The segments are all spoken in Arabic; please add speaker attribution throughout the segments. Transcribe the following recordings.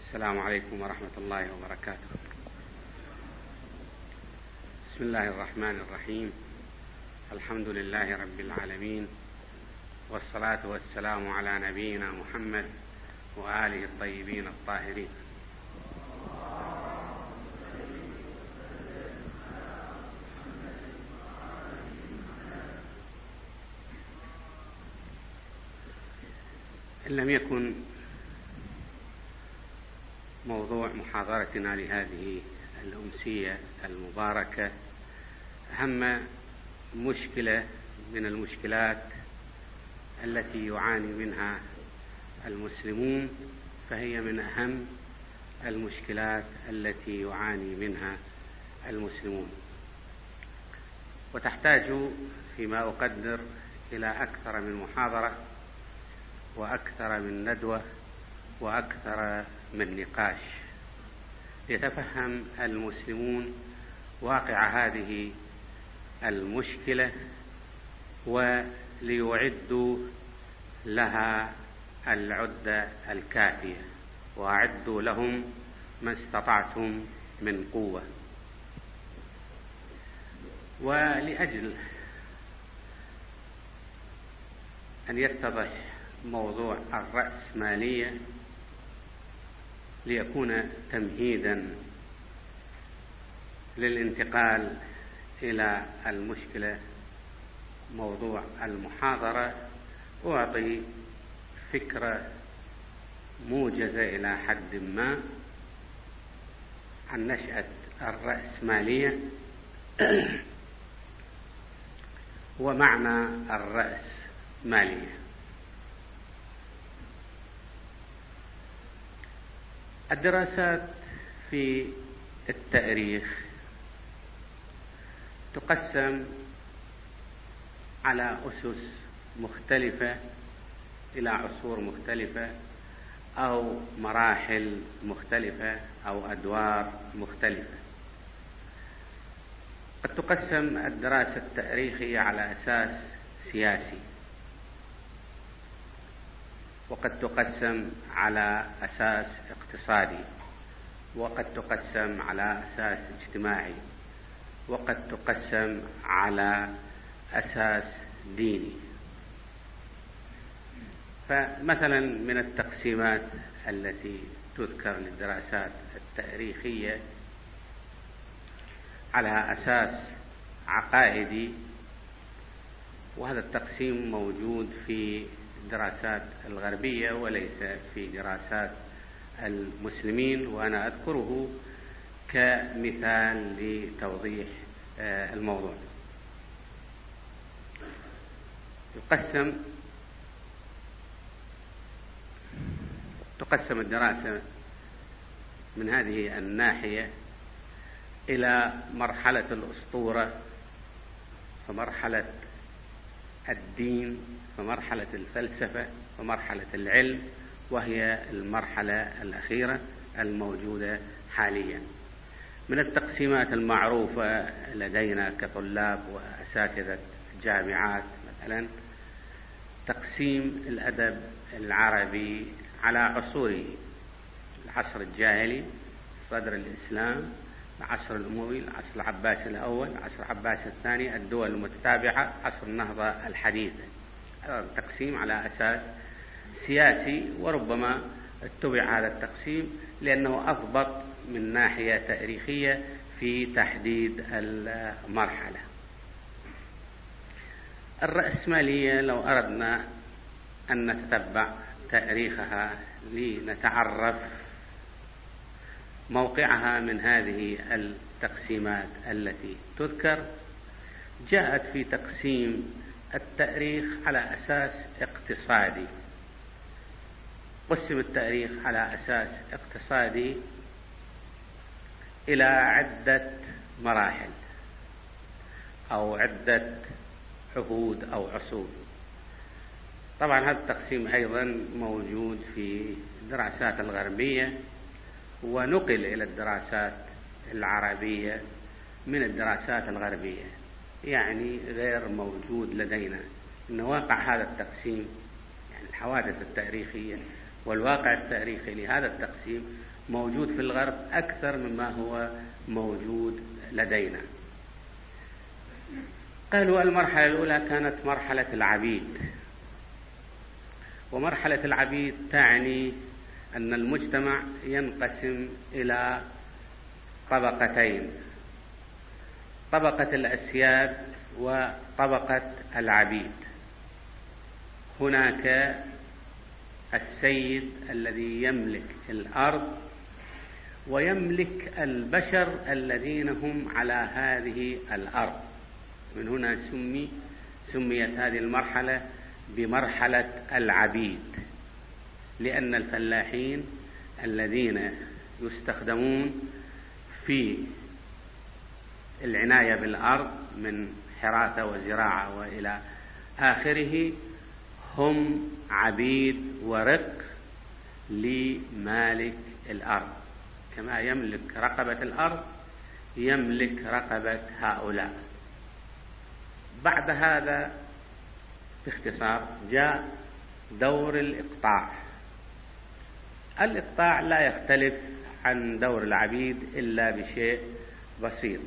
Speaker 1: السلام عليكم ورحمة الله وبركاته. بسم الله الرحمن الرحيم. الحمد لله رب العالمين، والصلاة والسلام على نبينا محمد وآله الطيبين الطاهرين. إن لم يكن موضوع محاضرتنا لهذه الأمسية المباركة أهم مشكلة من المشكلات التي يعاني منها المسلمون، فهي من أهم المشكلات التي يعاني منها المسلمون، وتحتاج فيما أقدر إلى أكثر من محاضرة وأكثر من ندوة وأكثر من نقاش ليتفهم المسلمون واقع هذه المشكلة وليعدوا لها العدة الكافية، وأعدوا لهم ما استطعتم من قوة. ولأجل أن يتضح موضوع الرأسمالية ليكون تمهيدا للانتقال إلى المشكلة موضوع المحاضرة، أعطي فكرة موجزة إلى حد ما عن نشأة الرأسمالية ومعنى الرأسمالية. الدراسات في التاريخ تقسم على أسس مختلفة إلى عصور مختلفة أو مراحل مختلفة أو أدوار مختلفة. قد تقسم الدراسة التاريخية على أساس سياسي، وقد تقسم على أساس اقتصادي، وقد تقسم على أساس اجتماعي، وقد تقسم على أساس ديني. فمثلا من التقسيمات التي تذكر للدراسات التاريخية على أساس عقائدي، وهذا التقسيم موجود في الدراسات الغربية وليس في دراسات المسلمين، وأنا أذكره كمثال لتوضيح الموضوع. تقسم الدراسة من هذه الناحية إلى مرحلة الأسطورة، فمرحلة الدين، فمرحلة الفلسفة، ومرحلة العلم، وهي المرحلة الأخيرة الموجودة حاليا. من التقسيمات المعروفة لدينا كطلاب وأساتذة جامعات مثلا تقسيم الأدب العربي على عصوره: العصر الجاهلي، صدر الإسلام، العصر الأموي، العصر العباسي الأول، العصر العباسي الثاني، الدول المتتابعة، عصر النهضة الحديثة. هذا التقسيم على أساس سياسي، وربما اتبع هذا التقسيم لأنه أضبط من ناحية تاريخية في تحديد المرحلة. الرأسمالية لو أردنا أن نتتبع تاريخها لنتعرف موقعها من هذه التقسيمات التي تذكر، جاءت في تقسيم التاريخ على أساس اقتصادي. قسم التاريخ على أساس اقتصادي إلى عدة مراحل أو عدة عهود أو عصور. طبعا هذا التقسيم أيضا موجود في الدراسات الغربية، ونقل إلى الدراسات العربية من الدراسات الغربية، يعني غير موجود لدينا. إن واقع هذا التقسيم، يعني الحوادث التاريخية والواقع التاريخي لهذا التقسيم موجود في الغرب أكثر مما هو موجود لدينا. قالوا المرحلة الأولى كانت مرحلة العبيد، ومرحلة العبيد تعني أن المجتمع ينقسم إلى طبقتين: طبقة الأسياد وطبقة العبيد. هناك السيد الذي يملك الأرض ويملك البشر الذين هم على هذه الأرض. من هنا سميت هذه المرحلة بمرحلة العبيد، لأن الفلاحين الذين يستخدمون في العناية بالأرض من حراثة وزراعة وإلى آخره هم عبيد ورق لمالك الأرض، كما يملك رقبة الأرض يملك رقبة هؤلاء. بعد هذا باختصار جاء دور الإقطاع. الإقطاع لا يختلف عن دور العبيد إلا بشيء بسيط: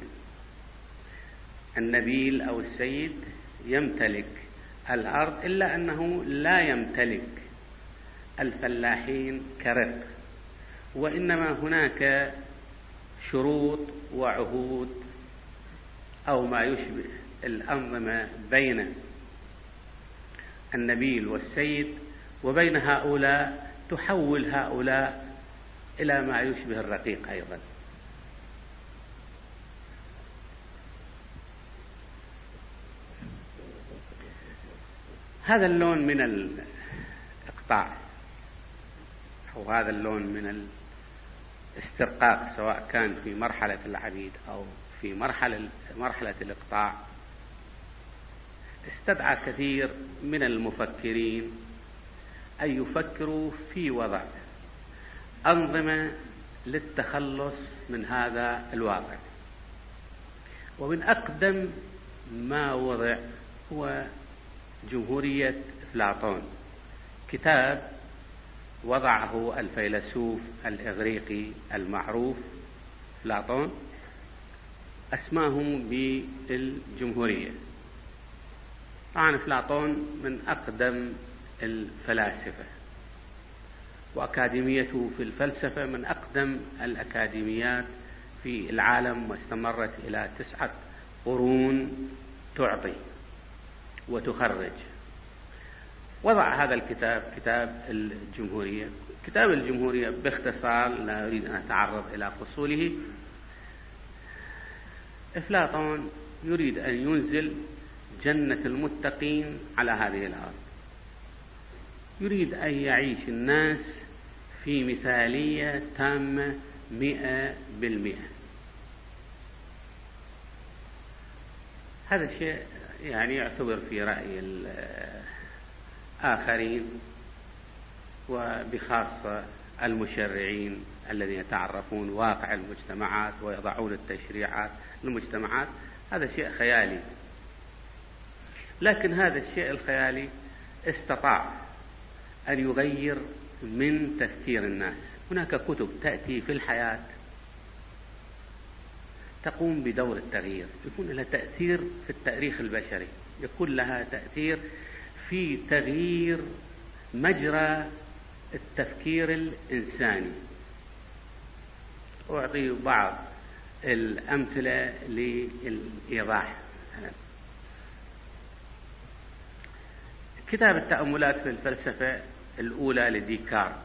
Speaker 1: النبيل أو السيد يمتلك الأرض، إلا أنه لا يمتلك الفلاحين كرق، وإنما هناك شروط وعهود أو ما يشبه الأنظمة بين النبيل والسيد وبين هؤلاء، تحول هؤلاء إلى ما يشبه الرقيق أيضا. هذا اللون من الإقطاع أو هذا اللون من الاسترقاق، سواء كان في مرحلة العبيد أو في مرحلة الإقطاع، استدعى كثير من المفكرين أن يفكروا في وضع أنظمة للتخلص من هذا الواقع. ومن أقدم ما وضع هو جمهورية أفلاطون، كتاب وضعه الفيلسوف الإغريقي المعروف أفلاطون، أسماه بالجمهورية. طبعا أفلاطون من أقدم الفلاسفة، وأكاديميته في الفلسفة من أقدم الأكاديميات في العالم، واستمرت إلى 9 قرون تعطي وتخرج. وضع هذا الكتاب كتاب الجمهورية. كتاب الجمهورية باختصار، لا أريد أن أتعرض إلى فصوله، أفلاطون يريد أن ينزل جنة المتقين على هذه الأرض، يريد أن يعيش الناس في مثالية تامة 100%. هذا الشيء يعني يعتبر في رأي الآخرين وبخاصة المشرعين الذين يتعرفون واقع المجتمعات ويضعون التشريعات للمجتمعات، هذا شيء خيالي. لكن هذا الشيء الخيالي استطاع أن يغير من تفكير الناس. هناك كتب تأتي في الحياة تقوم بدور التغيير، يكون لها تأثير في التاريخ البشري، يكون لها تأثير في تغيير مجرى التفكير الإنساني. أعطي بعض الأمثلة للإيضاح. كتاب التأملات في الفلسفة الأولى لديكارت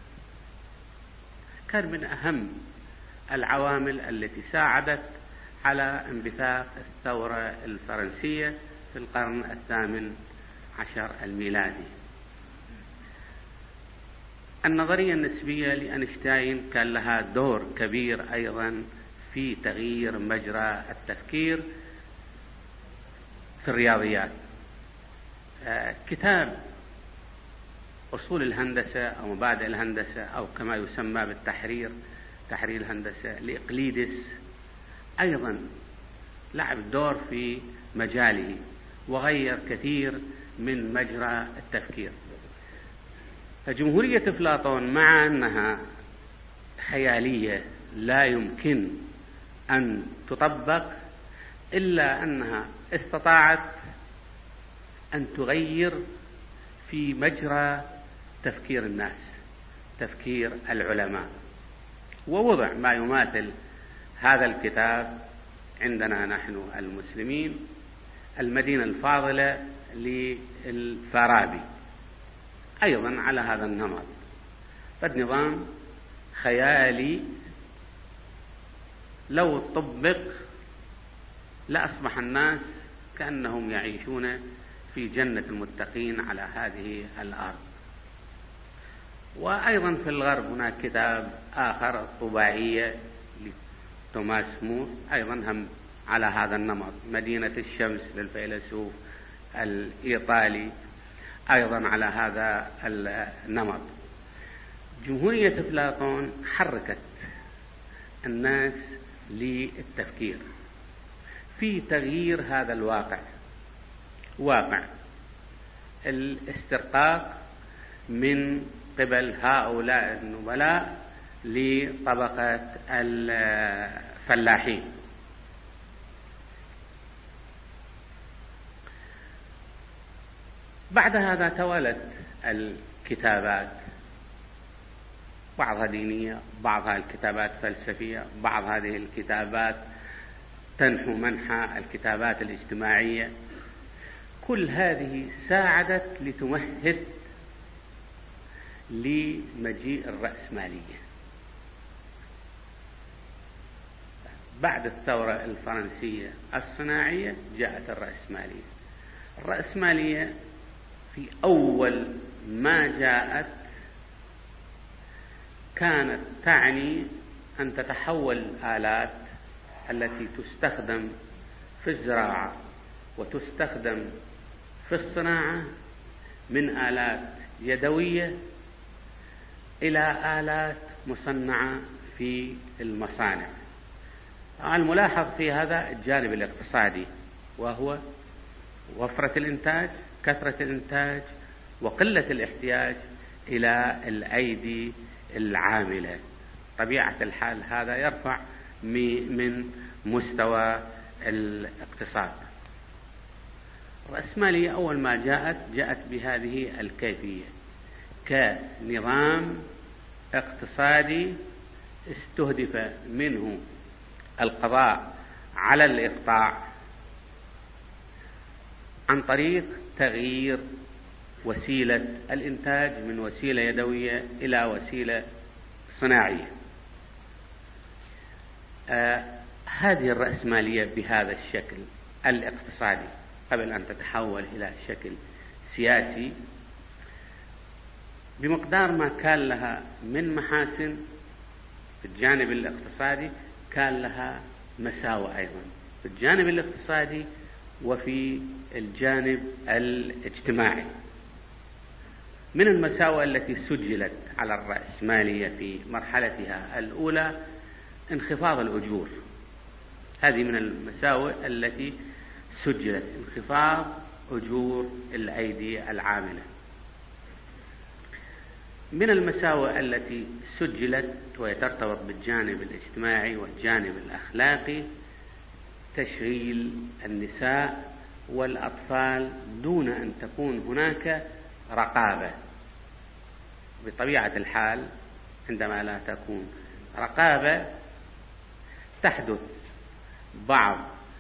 Speaker 1: كان من أهم العوامل التي ساعدت على انبثاق الثورة الفرنسية في القرن 18 الميلادي. النظرية النسبية لأينشتاين كان لها دور كبير أيضا في تغيير مجرى التفكير في الرياضيات. كتاب أصول الهندسة أو مبادئ الهندسة أو كما يسمى بالتحرير، تحرير الهندسة لإقليدس، أيضا لعب دور في مجاله وغير كثير من مجرى التفكير. فجمهورية أفلاطون مع أنها خيالية لا يمكن أن تطبق، إلا أنها استطاعت أن تغير في مجرى تفكير الناس، تفكير العلماء. ووضع ما يماثل هذا الكتاب عندنا نحن المسلمين، المدينة الفاضلة للفارابي، أيضا على هذا النمط، قد نظام خيالي لو طبق لأصبح الناس كأنهم يعيشون في جنة المتقين على هذه الأرض. وأيضا في الغرب هناك كتاب آخر، الطباعية لتوماس مور، أيضا هم على هذا النمط، مدينة الشمس للفيلسوف الإيطالي، أيضا على هذا النمط. جمهورية أفلاطون حركت الناس للتفكير في تغيير هذا الواقع، واقع الاسترقاق من قبل هؤلاء النبلاء لطبقة الفلاحين. بعد هذا توالت الكتابات، بعضها دينية، بعضها الكتابات فلسفية، بعض هذه الكتابات تنحو منحى الكتابات الاجتماعية. كل هذه ساعدت لتمهد لمجيء الرأسمالية. بعد الثورة الفرنسية الصناعية جاءت الرأسمالية. الرأسمالية في أول ما جاءت كانت تعني أن تتحول الآلات التي تستخدم في الزراعة وتستخدم في الصناعة من آلات يدوية إلى آلات مصنعة في المصانع. الملاحظ في هذا الجانب الاقتصادي، وهو وفرة الإنتاج، كثرة الإنتاج، وقلة الاحتياج إلى الأيدي العاملة. طبيعة الحال هذا يرفع من مستوى الاقتصاد. الرأسمالية أول ما جاءت بهذه الكيفية كنظام اقتصادي استهدف منه القضاء على الإقطاع عن طريق تغيير وسيلة الإنتاج من وسيلة يدوية إلى وسيلة صناعية. هذه الرأسمالية بهذا الشكل الاقتصادي قبل أن تتحول إلى شكل سياسي، بمقدار ما كان لها من محاسن في الجانب الاقتصادي كان لها مساوئ أيضا في الجانب الاقتصادي وفي الجانب الاجتماعي. من المساوئ التي سجلت على الرأسمالية في مرحلتها الأولى انخفاض الأجور. هذه من المساوئ التي سجلت، انخفاض أجور الأيدي العاملة. من المساوئ التي سجلت وهي ترتبط بالجانب الاجتماعي والجانب الأخلاقي تشغيل النساء والأطفال دون أن تكون هناك رقابة. بطبيعة الحال عندما لا تكون رقابة تحدث بعض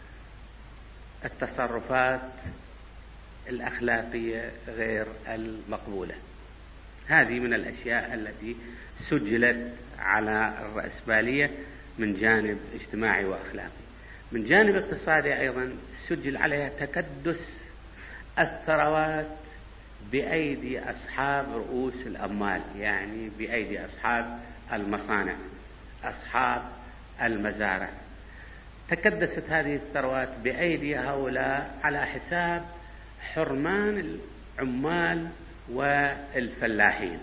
Speaker 1: التصرفات الأخلاقية غير المقبولة. هذه من الأشياء التي سجلت على الرأسمالية من جانب اجتماعي وأخلاقي. من جانب اقتصادي أيضا سجل عليها تكدس الثروات بأيدي أصحاب رؤوس الأموال، يعني بأيدي أصحاب المصانع، أصحاب المزارع. تكدست هذه الثروات بأيدي هؤلاء على حساب حرمان العمال والفلاحين.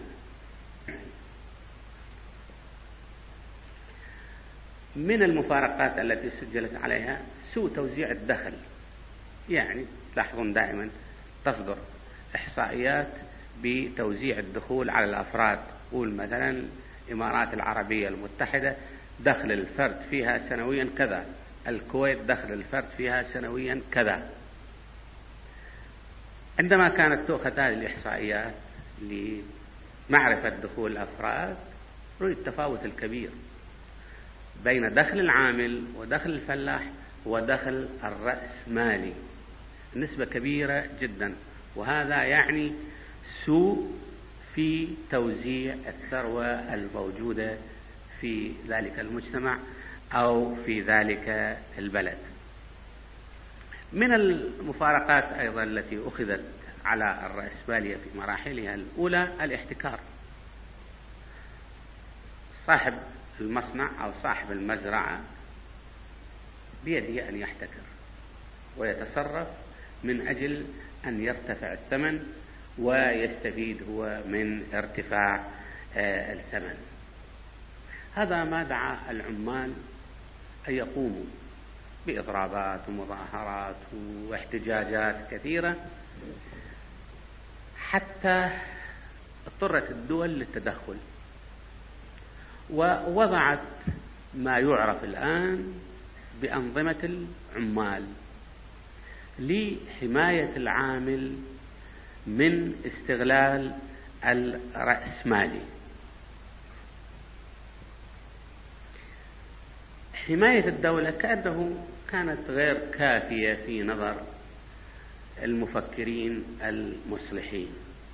Speaker 1: من المفارقات التي سجلت عليها سوء توزيع الدخل. يعني تلاحظون دائما تصدر إحصائيات بتوزيع الدخول على الأفراد. قول مثلا الإمارات العربية المتحدة دخل الفرد فيها سنويا كذا، الكويت دخل الفرد فيها سنويا كذا. عندما كانت تؤخذ هذه الإحصائيات لمعرفة دخول الأفراد، رؤي التفاوت الكبير بين دخل العامل ودخل الفلاح ودخل الرأسمالي، نسبة كبيرة جدا. وهذا يعني سوء في توزيع الثروة الموجودة في ذلك المجتمع أو في ذلك البلد. من المفارقات أيضا التي أخذت على الرأسمالية في مراحلها الأولى الاحتكار. صاحب المصنع أو صاحب المزرعة بيده أن يحتكر ويتصرف من أجل أن يرتفع الثمن ويستفيد هو من ارتفاع الثمن. هذا ما دعا العمال أن يقوموا بإضرابات ومظاهرات واحتجاجات كثيرة، حتى اضطرت الدول للتدخل ووضعت ما يعرف الآن بأنظمة العمال لحماية العامل من استغلال الرأسمالي. حماية الدولة كأنه كانت غير كافية في نظر المفكرين المصلحين،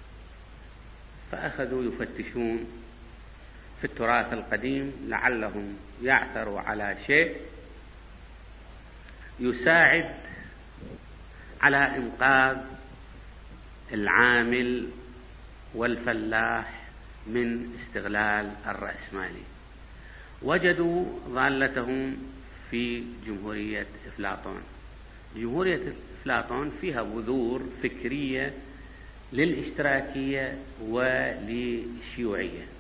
Speaker 1: فأخذوا يفتشون في التراث القديم لعلهم يعثروا على شيء يساعد على إنقاذ العامل والفلاح من استغلال الرأسمالي. وجدوا ضالتهم في جمهورية أفلاطون. جمهورية أفلاطون فيها بذور فكرية للاشتراكية وللشيوعية.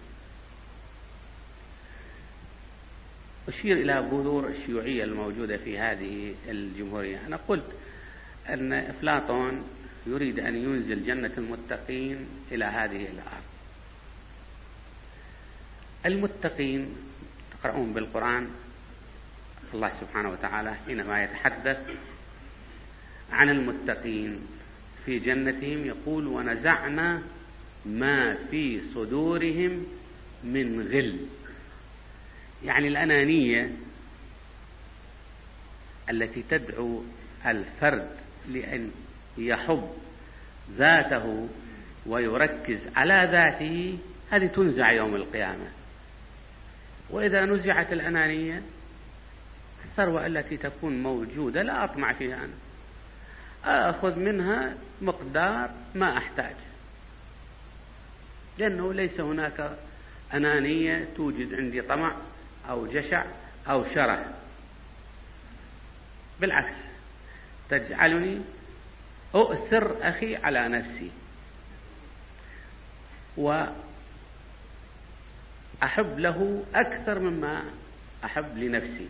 Speaker 1: أشير إلى بذور الشيوعية الموجودة في هذه الجمهورية. أنا قلت أن أفلاطون يريد أن ينزل جنة المتقين إلى هذه الأرض. المتقين تقرؤون بالقرآن الله سبحانه وتعالى حينما يتحدث عن المتقين في جنتهم يقول: ونزعنا ما في صدورهم من غل. يعني الأنانية التي تدعو الفرد لأن يحب ذاته ويركز على ذاته، هذه تنزع يوم القيامة. وإذا نزعت الأنانية، الثروة التي تكون موجودة لا أطمع فيها أنا، أخذ منها مقدار ما أحتاج، لأنه ليس هناك أنانية توجد عندي طمع أو جشع أو شرع، بالعكس تجعلني أؤثر أخي على نفسي وأحب له أكثر مما أحب لنفسي.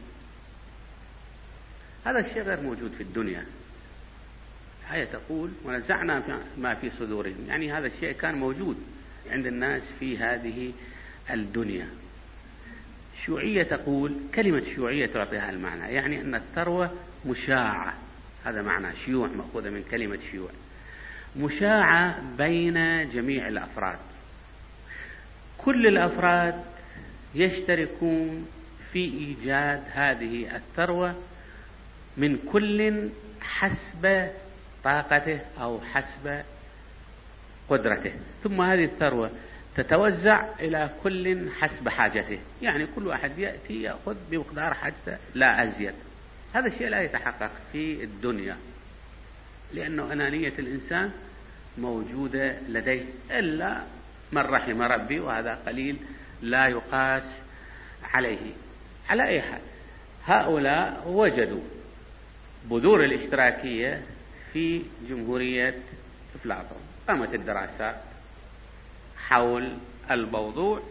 Speaker 1: هذا الشيء غير موجود في الدنيا. الآية تقول: ونزعنا ما في صدورهم، يعني هذا الشيء كان موجود عند الناس في هذه الدنيا. الشيوعية تقول، كلمة شيوعية تعطيها المعنى، يعني أن الثروة مشاعة. هذا معنى شيوع، مأخوذة من كلمة شيوع، مشاعة بين جميع الأفراد. كل الأفراد يشتركون في إيجاد هذه الثروة، من كل حسب طاقته أو حسب قدرته، ثم هذه الثروة تتوزع إلى كل حسب حاجته، يعني كل واحد يأتي يأخذ بمقدار حاجته لا أزيد. هذا الشيء لا يتحقق في الدنيا، لأنه أنانية الإنسان موجودة لديه إلا من رحم ربي، وهذا قليل لا يقاس عليه. على أي حال، هؤلاء وجدوا بذور الاشتراكية في جمهورية أفلاطون. قامت الدراسات حول الموضوع،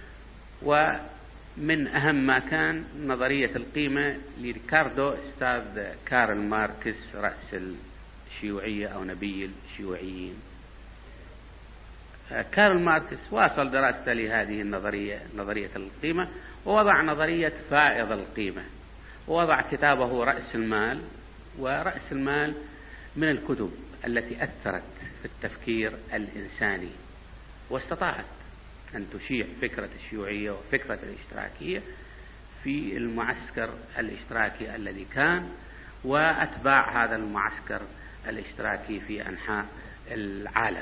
Speaker 1: ومن أهم ما كان نظرية القيمة لريكاردو أستاذ كارل ماركس، رأس الشيوعية أو نبي الشيوعيين. كارل ماركس واصل دراسته لهذه النظرية، نظرية القيمة، ووضع نظرية فائض القيمة، ووضع كتابه رأس المال. ورأس المال من الكتب التي أثرت في التفكير الإنساني، واستطاعت أن تشيع فكرة الشيوعية وفكرة الاشتراكية في المعسكر الاشتراكي الذي كان، وأتباع هذا المعسكر الاشتراكي في أنحاء العالم.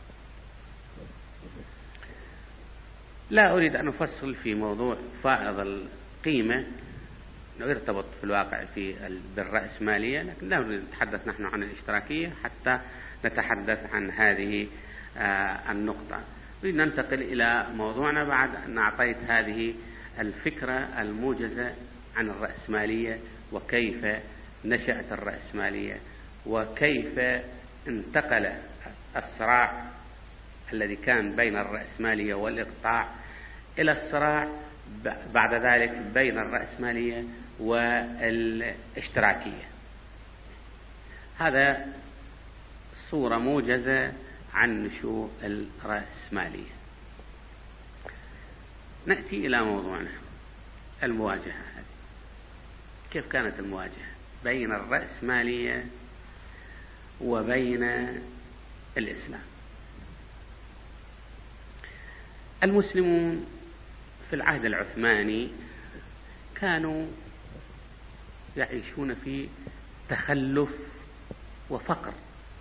Speaker 1: لا أريد أن أفصل في موضوع فائض القيمة، يرتبط في الواقع بالرأسمالية، لكن لا نريد نتحدث نحن عن الاشتراكية حتى نتحدث عن هذه النقطة. نريد ننتقل إلى موضوعنا بعد أن أعطيت هذه الفكرة الموجزة عن الرأسمالية، وكيف نشأت الرأسمالية، وكيف انتقل الصراع الذي كان بين الرأسمالية والإقطاع إلى الصراع بعد ذلك بين الرأسمالية والاشتراكية. هذا صورة موجزة عن نشوء الرأسمالية. نأتي إلى موضوعنا، المواجهة. كيف كانت المواجهة بين الرأسمالية وبين الإسلام؟ المسلمون في العهد العثماني كانوا يعيشون في تخلف وفقر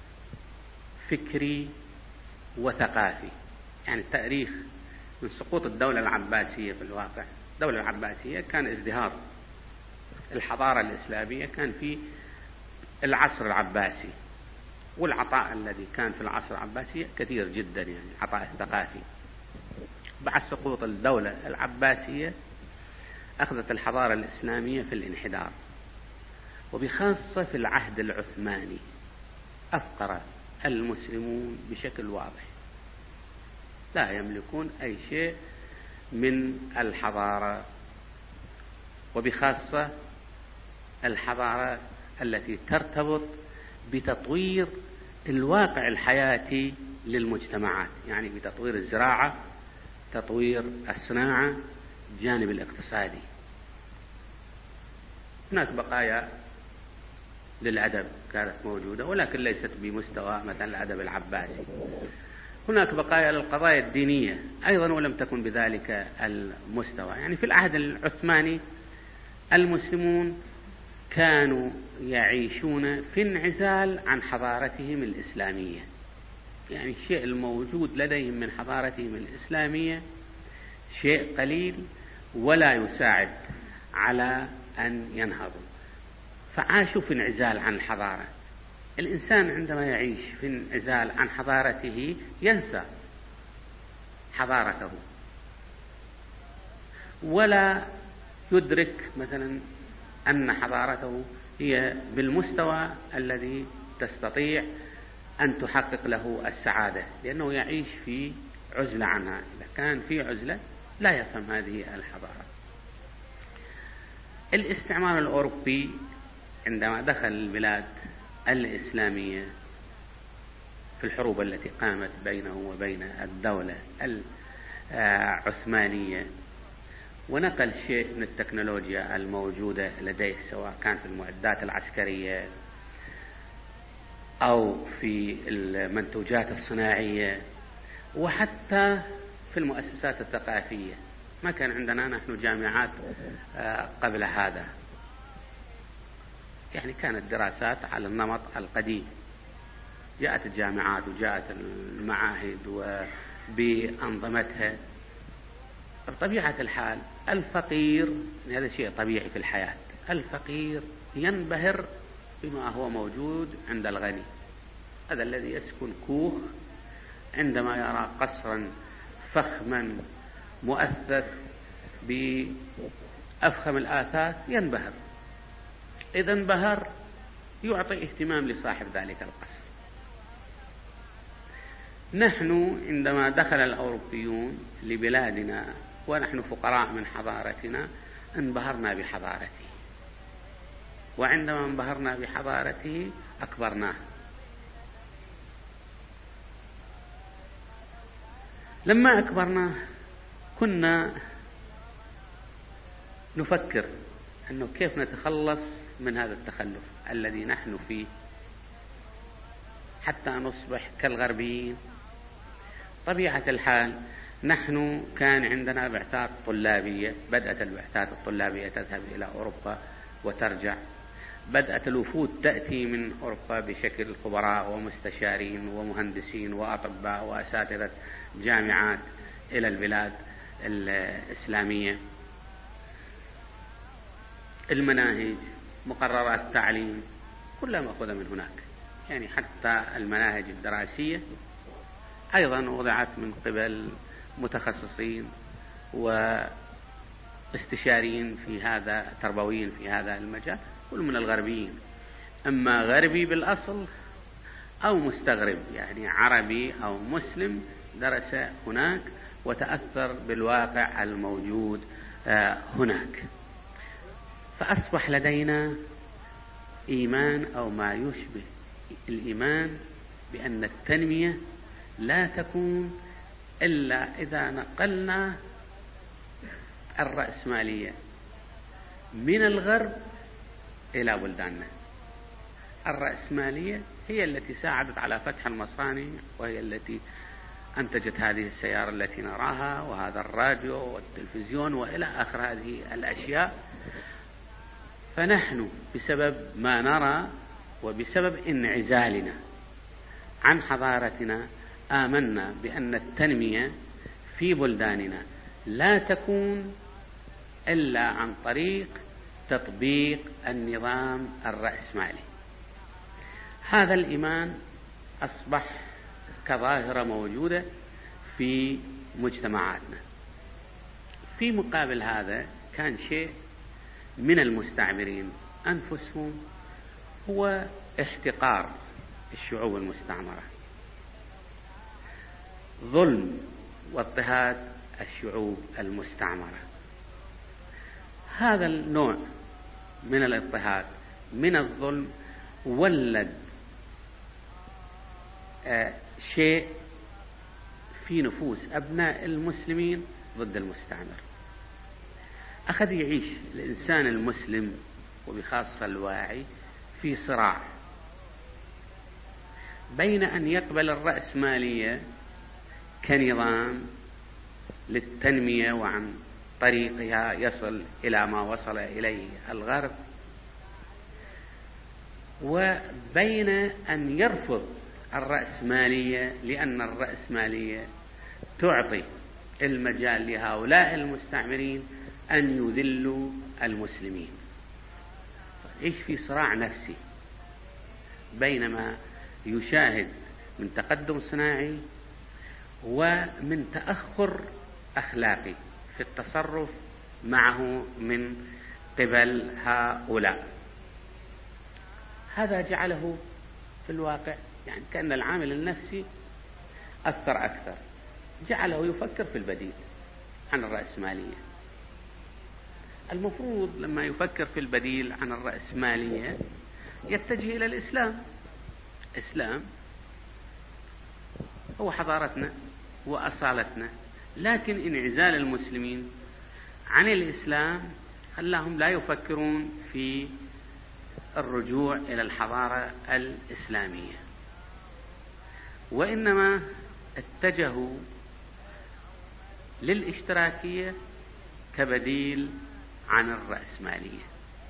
Speaker 1: فكري وثقافي. يعني التاريخ من سقوط الدولة العباسية، في الواقع الدولة العباسية كان ازدهار الحضارة الإسلامية كان في العصر العباسي، والعطاء الذي كان في العصر العباسي كثير جدا، يعني العطاء الثقافي. بعد سقوط الدولة العباسية أخذت الحضارة الإسلامية في الانحدار، وبخاصة في العهد العثماني أفقر المسلمون بشكل واضح، لا يملكون أي شيء من الحضارة، وبخاصة الحضارة التي ترتبط بتطوير الواقع الحياتي للمجتمعات، يعني بتطوير الزراعة، تطوير الصناعة، الجانب الاقتصادي. هناك بقايا للأدب كانت موجودة، ولكن ليست بمستوى مثلا الأدب العباسي. هناك بقايا للقضايا الدينية أيضا، ولم تكن بذلك المستوى. يعني في العهد العثماني المسلمون كانوا يعيشون في انعزال عن حضارتهم الإسلامية، يعني الشيء الموجود لديهم من حضارتهم الإسلامية شيء قليل ولا يساعد على أن ينهضوا، فعاشوا في انعزال عن الحضارة. الإنسان عندما يعيش في انعزال عن حضارته ينسى حضارته، ولا يدرك مثلا أن حضارته هي بالمستوى الذي تستطيع أن تحقق له السعادة، لأنه يعيش في عزلة عنها. إذا كان في عزلة لا يفهم هذه الحضارة. الاستعمار الأوروبي عندما دخل البلاد الإسلامية في الحروب التي قامت بينه وبين الدولة العثمانية، ونقل شيء من التكنولوجيا الموجودة لديه، سواء كان في المعدات العسكرية أو في المنتوجات الصناعية، وحتى في المؤسسات الثقافية. ما كان عندنا نحن جامعات قبل هذا، يعني كانت دراسات على النمط القديم. جاءت الجامعات وجاءت المعاهد وبأنظمتها. بطبيعة الحال الفقير، هذا شيء طبيعي في الحياة، الفقير ينبهر بما هو موجود عند الغني. هذا الذي يسكن كوخ عندما يرى قصرا فخما مؤثث بأفخم الآثاث ينبهر. إذا انبهر يعطي اهتمام لصاحب ذلك القصر. نحن عندما دخل الأوروبيون لبلادنا ونحن فقراء من حضارتنا انبهرنا بحضارته، وعندما انبهرنا بحضارته أكبرناه. لما أكبرنا كنا نفكر أنه كيف نتخلص من هذا التخلف الذي نحن فيه حتى نصبح كالغربيين. طبيعة الحال نحن كان عندنا بعثات طلابية، بدأت البعثات الطلابية تذهب إلى أوروبا وترجع، بدأت الوفود تأتي من أوروبا بشكل خبراء ومستشارين ومهندسين وأطباء وأساتذة جامعات إلى البلاد الإسلامية. المناهج، مقررات التعليم كلها مأخوذة من هناك، يعني حتى المناهج الدراسية أيضا وضعت من قبل متخصصين واستشاريين في هذا، تربويين في هذا المجال، كل من الغربيين. أما غربي بالأصل أو مستغرب، يعني عربي أو مسلم درس هناك وتأثر بالواقع الموجود هناك، فأصبح لدينا إيمان أو ما يشبه الإيمان بأن التنمية لا تكون إلا إذا نقلنا الرأسمالية من الغرب إلى بلداننا. الرأسمالية هي التي ساعدت على فتح المصانع، وهي التي أنتجت هذه السيارة التي نراها وهذا الراديو والتلفزيون وإلى آخر هذه الأشياء. فنحن بسبب ما نرى وبسبب انعزالنا عن حضارتنا آمنا بأن التنمية في بلداننا لا تكون إلا عن طريق تطبيق النظام الرأسمالي. هذا الإيمان أصبح كظاهرة موجودة في مجتمعاتنا. في مقابل هذا كان شيء من المستعمرين أنفسهم هو احتقار الشعوب المستعمرة، ظلم واضطهاد الشعوب المستعمرة. هذا النوع من الاضطهاد من الظلم ولد شيء في نفوس أبناء المسلمين ضد المستعمر. أخذ يعيش الإنسان المسلم وبخاصة الواعي في صراع بين أن يقبل الرأسمالية كنظام للتنمية وعن طريقها يصل إلى ما وصل إليه الغرب، وبين أن يرفض الرأسمالية لأن الرأسمالية تعطي المجال لهؤلاء المستعمرين أن يذلوا المسلمين. يعيش في صراع نفسي بينما يشاهد من تقدم صناعي ومن تأخر أخلاقي في التصرف معه من قبل هؤلاء. هذا جعله في الواقع يعني كأن العامل النفسي أثر أكثر، جعله يفكر في البديل عن الرأسمالية. المفروض لما يفكر في البديل عن الرأسمالية يتجه إلى الإسلام. الإسلام هو حضارتنا وأصالتنا، لكن انعزال المسلمين عن الإسلام خلاهم لا يفكرون في الرجوع إلى الحضارة الإسلامية، وإنما اتجهوا للاشتراكية كبديل عن الرأسمالية.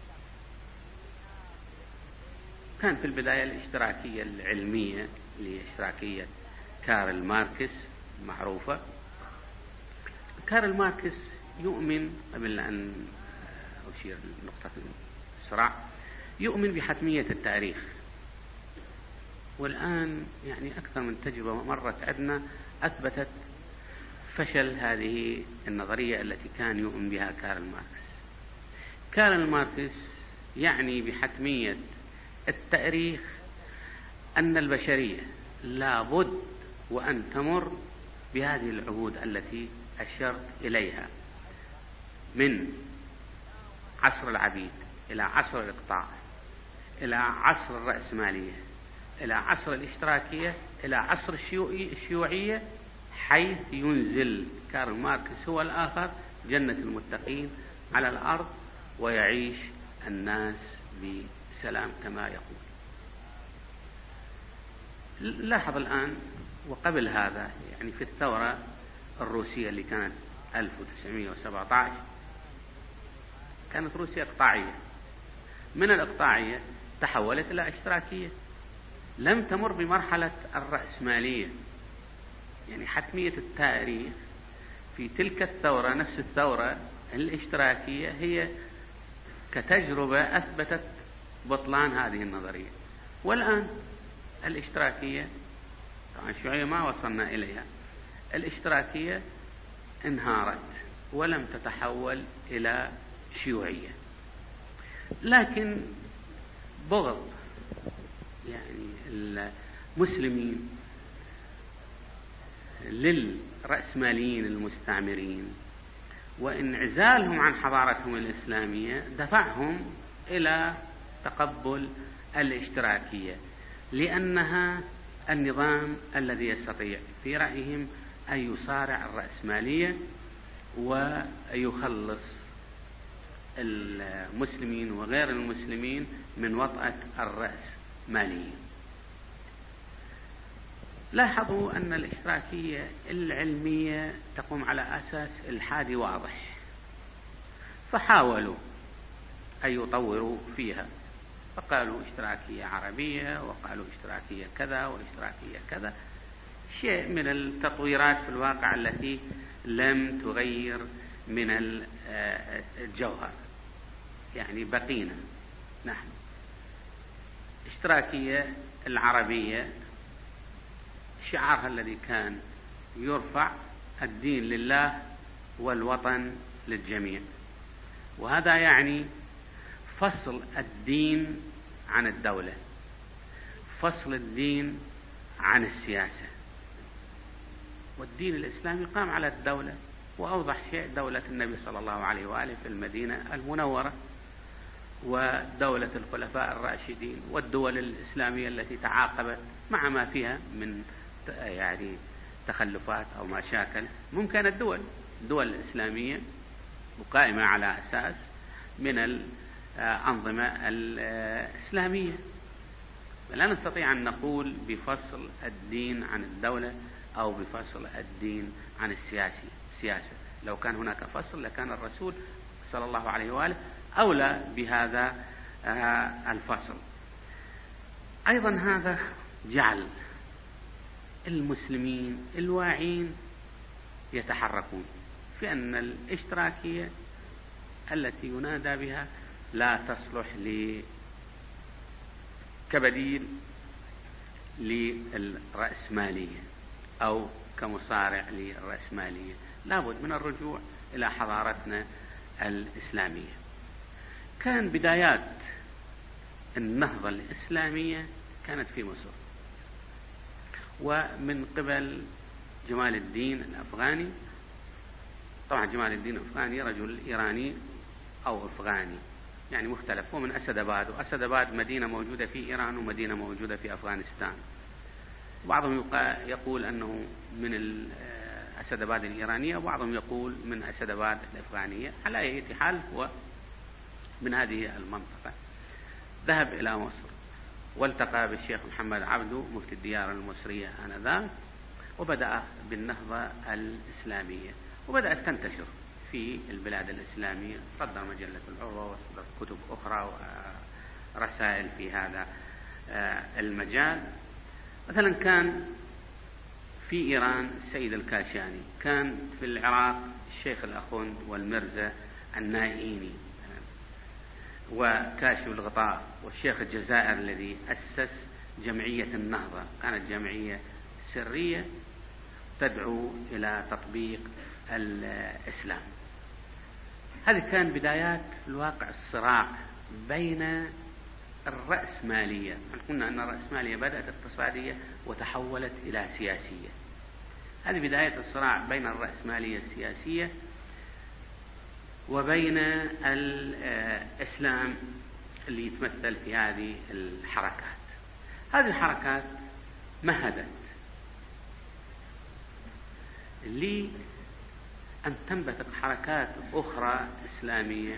Speaker 1: كان في البداية الاشتراكية العلمية اللي هي اشتراكية كارل ماركس معروفة. كارل ماركس يؤمن، قبل أن أشير لنقطة الصراع، يؤمن بحتمية التاريخ. والآن يعني أكثر من تجربة مرت عندنا أثبتت فشل هذه النظرية التي كان يؤمن بها كارل ماركس. كارل ماركس يعني بحتمية التاريخ أن البشرية لابد وأن تمر بهذه العهود التي أشرت إليها، من عصر العبيد إلى عصر الإقطاع إلى عصر الرأسمالية إلى عصر الاشتراكية إلى عصر الشيوعية حيث ينزل كارل ماركس هو الآخر جنة المتقين على الأرض ويعيش الناس بسلام كما يقول. لاحظ الآن وقبل هذا، يعني في الثورة الروسية اللي كانت 1917 كانت روسيا إقطاعية، من الإقطاعية تحولت إلى اشتراكية، لم تمر بمرحلة الرأسمالية. يعني حتمية التاريخ في تلك الثورة، نفس الثورة الاشتراكية، هي كتجربة أثبتت بطلان هذه النظرية. والآن الاشتراكية طبعا الشيوعية ما وصلنا إليها، الاشتراكية انهارت ولم تتحول إلى شيوعية، لكن بغض يعني المسلمين للرأسماليين المستعمرين وانعزالهم عن حضارتهم الإسلامية دفعهم إلى تقبل الاشتراكية، لأنها النظام الذي يستطيع في رأيهم أن يصارع الرأسمالية ويخلص المسلمين وغير المسلمين من وطأة الرأسمالية. لاحظوا أن الاشتراكية العلمية تقوم على أساس إلحادي واضح، فحاولوا أن يطوروا فيها، فقالوا اشتراكية عربية، وقالوا اشتراكية كذا واشتراكية كذا، شيء من التطويرات في الواقع التي لم تغير من الجوهر. يعني بقينا نحن اشتراكية العربية شعارها الذي كان يرفع الدين لله والوطن للجميع، وهذا يعني فصل الدين عن الدولة، فصل الدين عن السياسة. والدين الإسلامي قام على الدولة، وأوضح شيء دولة النبي صلى الله عليه وآله في المدينة المنورة، ودولة الخلفاء الراشدين، والدول الإسلامية التي تعاقبت مع ما فيها من يعني تخلفات أو مشاكل. ممكن الدول الإسلامية وقائمة على أساس من الأنظمة الإسلامية، فلا نستطيع أن نقول بفصل الدين عن الدولة أو بفصل الدين عن السياسة. لو كان هناك فصل لكان الرسول صلى الله عليه وآله أولى بهذا الفصل. أيضا هذا جعل المسلمين الواعين يتحركون في أن الاشتراكية التي ينادى بها لا تصلح كبديل للرأسمالية أو كمصارع للرأسمالية، لابد من الرجوع إلى حضارتنا الإسلامية. كان بدايات النهضة الإسلامية كانت في مصر، ومن قبل جمال الدين الأفغاني. طبعا جمال الدين الأفغاني رجل إيراني أو أفغاني يعني مختلف، ومن أسداباد، وأسداباد مدينة موجودة في إيران ومدينة موجودة في أفغانستان. بعضهم يقول أنه من أسداباد الإيرانية، وبعضهم يقول من أسداباد الأفغانية. على أي حال هو من هذه المنطقة. ذهب إلى مصر والتقى بالشيخ محمد عبده مفتي الديار المصرية آنذاك، وبدأ بالنهضة الإسلامية، وبدأت تنتشر في البلاد الإسلامية. صدر مجلة العروة وصدر كتب أخرى ورسائل في هذا المجال. مثلا كان في إيران السيد الكاشاني، كان في العراق الشيخ الأخوند والمرزا النائيني وكاشف الغطاء، والشيخ الجزائر الذي أسس جمعية النهضة، كانت جمعية سرية تدعو إلى تطبيق الإسلام. هذه كان بدايات في الواقع الصراع بين الرأسمالية. قلنا أن الرأسمالية بدأت اقتصادية وتحولت إلى سياسية. هذه بداية الصراع بين الرأسمالية السياسية وبين الإسلام اللي يتمثل في هذه الحركات. هذه الحركات مهدت لأن تنبثق حركات أخرى إسلامية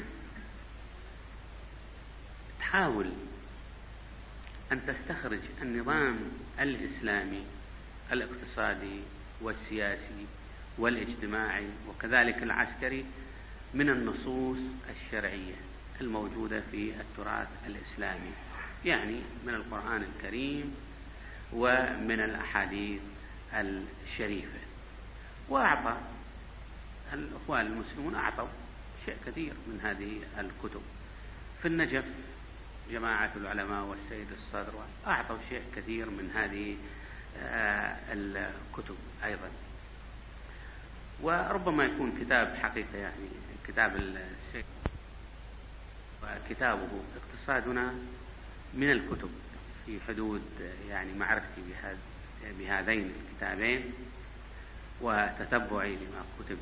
Speaker 1: تحاول أن تستخرج النظام الإسلامي الاقتصادي والسياسي والاجتماعي وكذلك العسكري من النصوص الشرعية الموجودة في التراث الإسلامي، يعني من القرآن الكريم ومن الأحاديث الشريفة. وأعطى الإخوان المسلمون أعطوا شيء كثير من هذه الكتب. في النجف جماعة العلماء والسيد الصدر أعطوا شيء كثير من هذه الكتب أيضا. وربما يكون كتاب حقيقة، يعني كتاب السيد وكتابه اقتصادنا من الكتب في حدود يعني معرفتي بهذين الكتابين وتتبعي لما كتب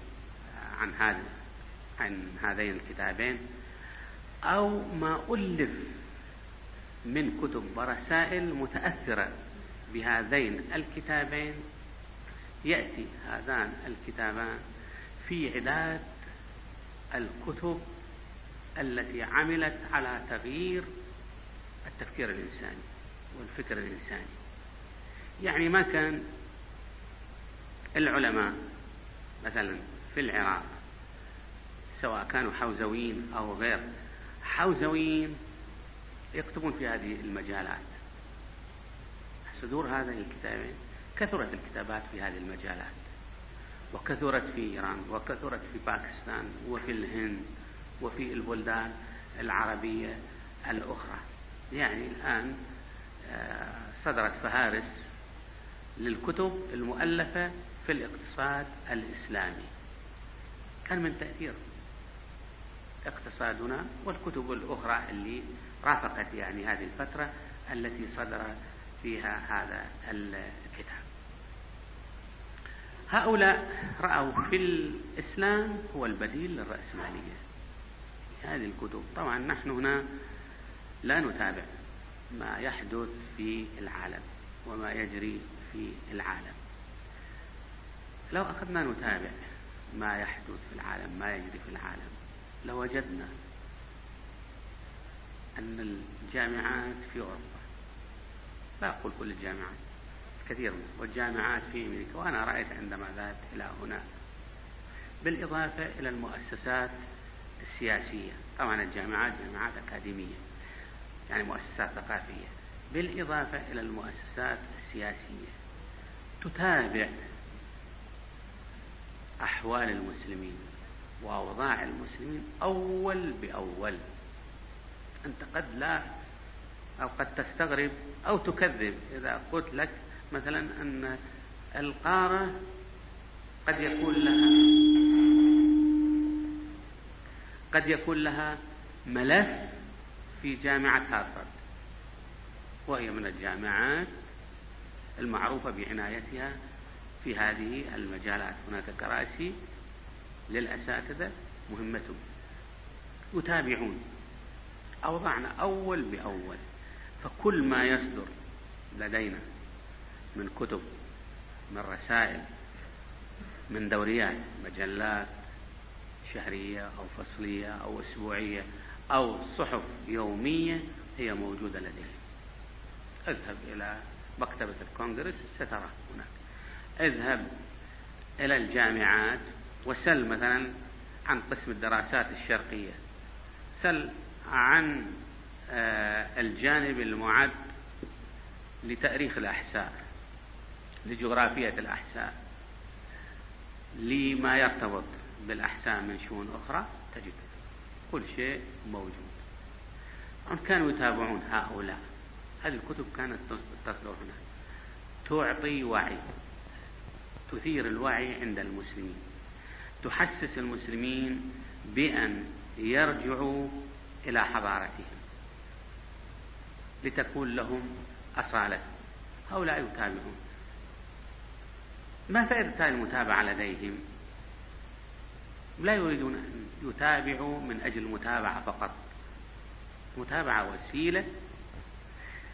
Speaker 1: عن هذين الكتابين، أو ما ألف من كتب ورسائل متأثرة بهذين الكتابين. يأتي هذان الكتابان في عداد الكتب التي عملت على تغيير التفكير الإنساني والفكر الإنساني. يعني ما كان العلماء مثلا في العراق سواء كانوا حوزويين أو غير حوزويين يكتبون في هذه المجالات. صدور هذين الكتابين كثرت الكتابات في هذه المجالات، وكثرت في إيران وكثرت في باكستان وفي الهند وفي البلدان العربية الأخرى. يعني الآن صدرت فهارس للكتب المؤلفة في الاقتصاد الإسلامي، كان من تأثير اقتصادنا والكتب الأخرى اللي رافقت يعني هذه الفترة التي صدر فيها هذا الكتاب. هؤلاء رأوا في الإسلام هو البديل للرأسمالية. هذه الكتب طبعا نحن هنا لا نتابع ما يحدث في العالم وما يجري في العالم. لو أخذنا نتابع ما يحدث في العالم ما يجري في العالم لوجدنا أن الجامعات في أوروبا، لا أقول كل الجامعات، كثير والجامعات في أمريكا، وأنا رأيت عندما ذهبت إلى هنا، بالإضافة إلى المؤسسات السياسية. طبعا الجامعات جامعات أكاديمية يعني مؤسسات ثقافية، بالإضافة إلى المؤسسات السياسية تتابع أحوال المسلمين وأوضاع المسلمين أول بأول. أنت قد لا أو قد تستغرب أو تكذب إذا قلت لك مثلا أن القارة قد يكون لها ملف في جامعة هارفارد، وهي من الجامعات المعروفة بعنايتها في هذه المجالات. هناك كراسي للأساتذة مهمتهم يتابعون أوضاعنا أول بأول. فكل ما يصدر لدينا من كتب، من رسائل، من دوريات، مجلات شهرية أو فصلية أو أسبوعية أو صحف يومية، هي موجودة لدينا. اذهب إلى مكتبة الكونغرس سترى هناك. اذهب إلى الجامعات وسل مثلا عن قسم الدراسات الشرقية، سل عن الجانب المعد لتاريخ الأحساء، لجغرافية الأحساء، لما يرتبط بالأحساء من شؤون أخرى، تجد كل شيء موجود. كانوا يتابعون هؤلاء. هذه الكتب كانت تصدر هنا تعطي وعي، تثير الوعي عند المسلمين، تحسس المسلمين بأن يرجعوا إلى حضارتهم لتكون لهم أصالة. هؤلاء يتابعون. ما فائدة المتابعة لديهم؟ لا يريدون أن يتابعوا من أجل المتابعة فقط. متابعة وسيلة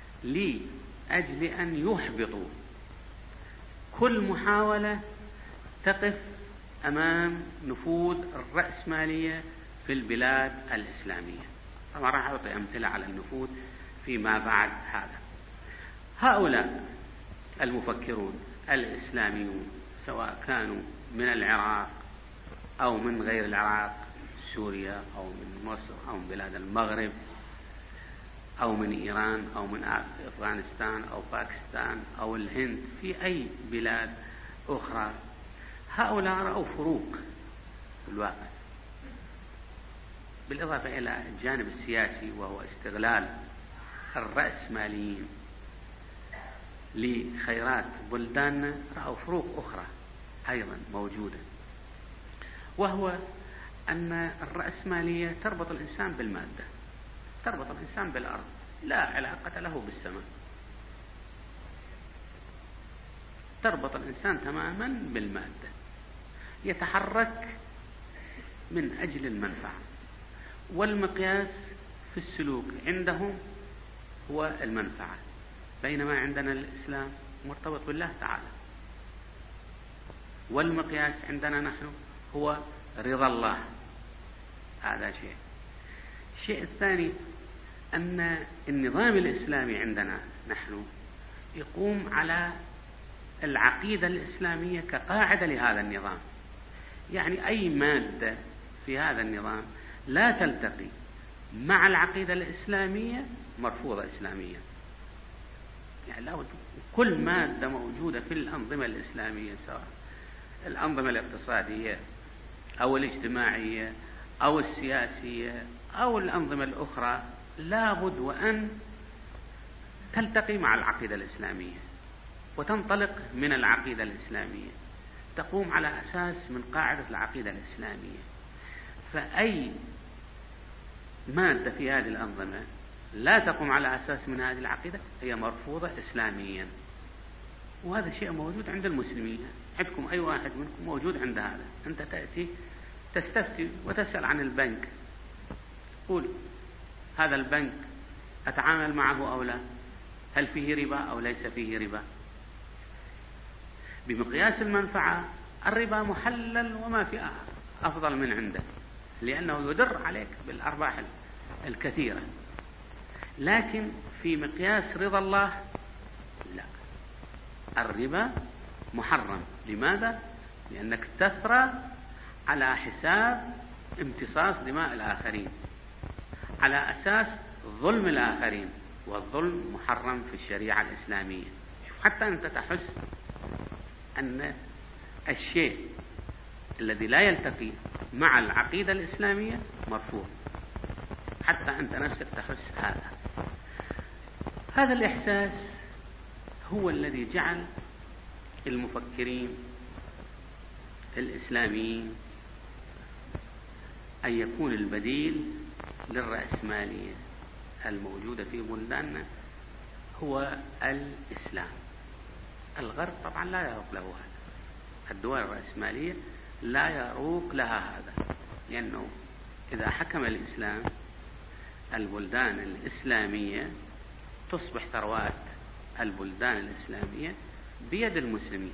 Speaker 1: لأجل أن يحبطوا كل محاولة تقف أمام نفوذ الرأسمالية في البلاد الإسلامية. طبعا راح أعطي أمثلة على النفوذ فيما بعد هذا. هؤلاء المفكرون الإسلاميون سواء كانوا من العراق أو من غير العراق، سوريا أو من مصر أو من بلاد المغرب أو من إيران أو من أفغانستان أو باكستان أو الهند، في أي بلاد أخرى، هؤلاء رأوا فروق في الواقع، بالإضافة إلى الجانب السياسي وهو استغلال الرأسماليين لخيرات بلداننا. رأوا فروق أخرى أيضا موجودة، وهو أن الرأسمالية تربط الإنسان بالمادة، تربط الإنسان بالأرض، لا علاقة له بالسماء. تربط الإنسان تماما بالمادة، يتحرك من أجل المنفعة، والمقياس في السلوك عندهم هو المنفعة، بينما عندنا الإسلام مرتبط بالله تعالى، والمقياس عندنا نحن هو رضا الله. هذا شيء. الشيء الثاني أن النظام الإسلامي عندنا نحن يقوم على العقيدة الإسلامية كقاعدة لهذا النظام، يعني أي مادة في هذا النظام لا تلتقي مع العقيدة الإسلامية مرفوضة إسلاميا. يعني لا، كل مادة موجودة في الأنظمة الإسلامية، سواء الأنظمة الاقتصادية أو الاجتماعية أو السياسية أو الأنظمة الأخرى، لابد وأن تلتقي مع العقيدة الإسلامية وتنطلق من العقيدة الإسلامية، تقوم على أساس من قاعدة العقيدة الإسلامية. فأي مادة في هذه الأنظمة لا تقوم على أساس من هذه العقيدة هي مرفوضة إسلاميا، وهذا شيء موجود عند المسلمين. عندكم أي واحد منكم موجود عند هذا. أنت تأتي تستفتي وتسأل عن البنك، قول هذا البنك أتعامل معه أو لا، هل فيه ربا أو ليس فيه ربا. بمقياس المنفعة الربا محلل وما في أفضل من عنده، لأنه يدر عليك بالأرباح الكثيرة. لكن في مقياس رضا الله لا، الربا محرم. لماذا؟ لأنك تثرى على حساب امتصاص دماء الآخرين، على أساس ظلم الآخرين، والظلم محرم في الشريعة الإسلامية. حتى أنت تحس أن الشيء الذي لا يلتقي مع العقيدة الإسلامية مرفوض، حتى أنت نفسك تحس هذا الإحساس هو الذي جعل المفكرين الإسلاميين أن يكون البديل للرأسمالية الموجودة في بلداننا هو الإسلام. الغرب طبعا لا يروق له هذا، الدول الرأسمالية لا يروق لها هذا، لأنه إذا حكم الإسلام البلدان الإسلامية تصبح ثروات البلدان الإسلامية بيد المسلمين،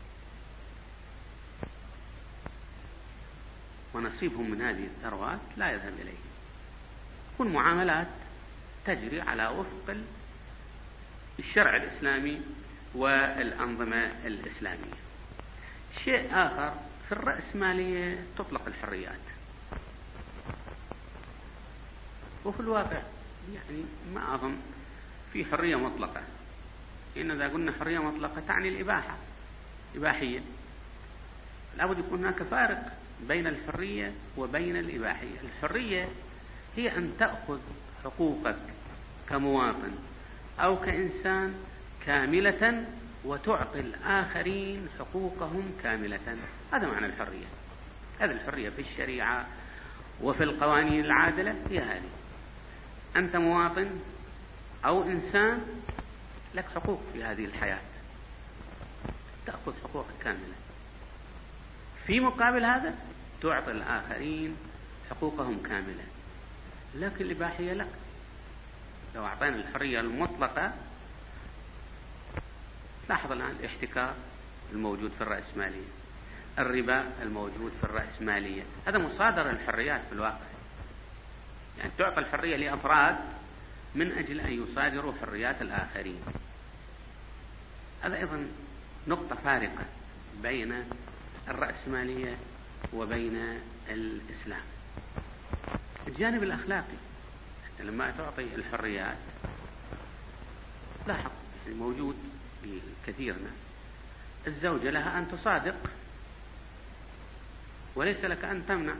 Speaker 1: ونصيبهم من هذه الثروات لا يذهب إليه. تكون معاملات تجري على وفق الشرع الإسلامي والأنظمة الإسلامية. شيء آخر، في الرأسمالية تطلق الحريات، وفي الواقع يعني ما أظن في حرية مطلقة. إن إذا قلنا حرية مطلقة تعني الإباحة، إباحية. لابد يكون هناك فارق بين الحرية وبين الإباحية. الحرية هي أن تأخذ حقوقك كمواطن أو كإنسان كاملة وتعطي الآخرين حقوقهم كاملة، هذا معنى الحرية. هذه الحرية في الشريعة وفي القوانين العادلة هي هذه. أنت مواطن أو إنسان لك حقوق في هذه الحياة، تأخذ حقوقك كاملة، في مقابل هذا تعطي الآخرين حقوقهم كاملة. لكن الإباحية لا، لو أعطينا الحرية المطلقة، لاحظ الآن الاحتكار الموجود في الرأسمالية، الربا الموجود في الرأسمالية. هذا مصادر الحريات في الواقع، يعني تعطى الحرية لأفراد من أجل أن يصادروا حريات الآخرين. هذا أيضا نقطة فارقة بين الرأسمالية وبين الإسلام. الجانب الأخلاقي لما تعطي الحريات لاحظ موجود في كثير ناس، الزوجة لها أن تصادق وليس لك أن تمنع،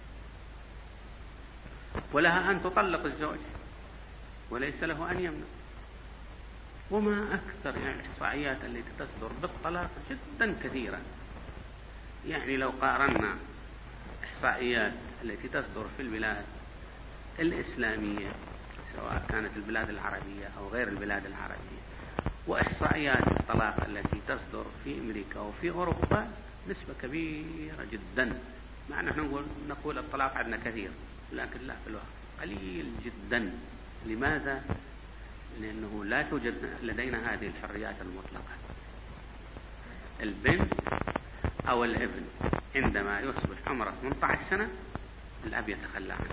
Speaker 1: ولها أن تطلق الزوج وليس له أن يمنع. وما أكثر يعني الإحصائيات التي تصدر بالطلاق جدا كثيرة. يعني لو قارنا إحصائيات التي تصدر في البلاد الإسلامية سواء كانت البلاد العربية أو غير البلاد العربية وإحصائيات الطلاق التي تصدر في أمريكا وفي أوروبا، نسبة كبيرة جدا. مع نحن نقول الطلاق عندنا كثير، لكن لا، في الواقع قليل جدا. لماذا؟ لأنه لا توجد لدينا هذه الحريات المطلقة. البنت أو الابن عندما يصبح عمره 18 سنة الأب يتخلى عنه.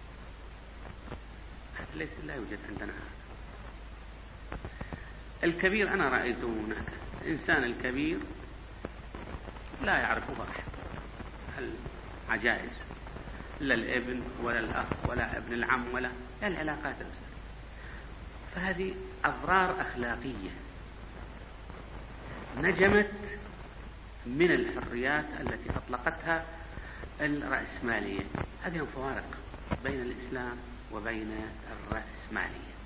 Speaker 1: هذا لا يوجد عندنا هذا. الكبير أنا رأيته هناك، الإنسان الكبير لا يعرفه أحد، العجائز، لا الابن ولا الأخ ولا ابن العم ولا العلاقات الأسرية. فهذه أضرار أخلاقية نجمت من الحريات التي أطلقتها الرأسمالية. هذه الفوارق بين الإسلام وبين الرأسمالية.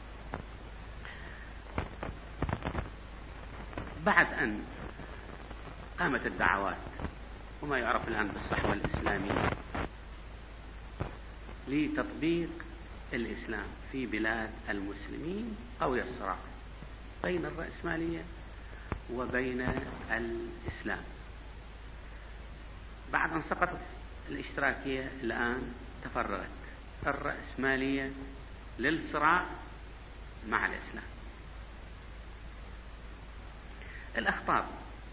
Speaker 1: بعد أن قامت الدعوات وما يعرف الآن بالصحوة الإسلامية لتطبيق الإسلام في بلاد المسلمين، قوي الصراع بين الرأسمالية وبين الإسلام. بعد أن سقطت الاشتراكية الآن تفرغت الرأسمالية للصراع مع الإسلام. الأخطار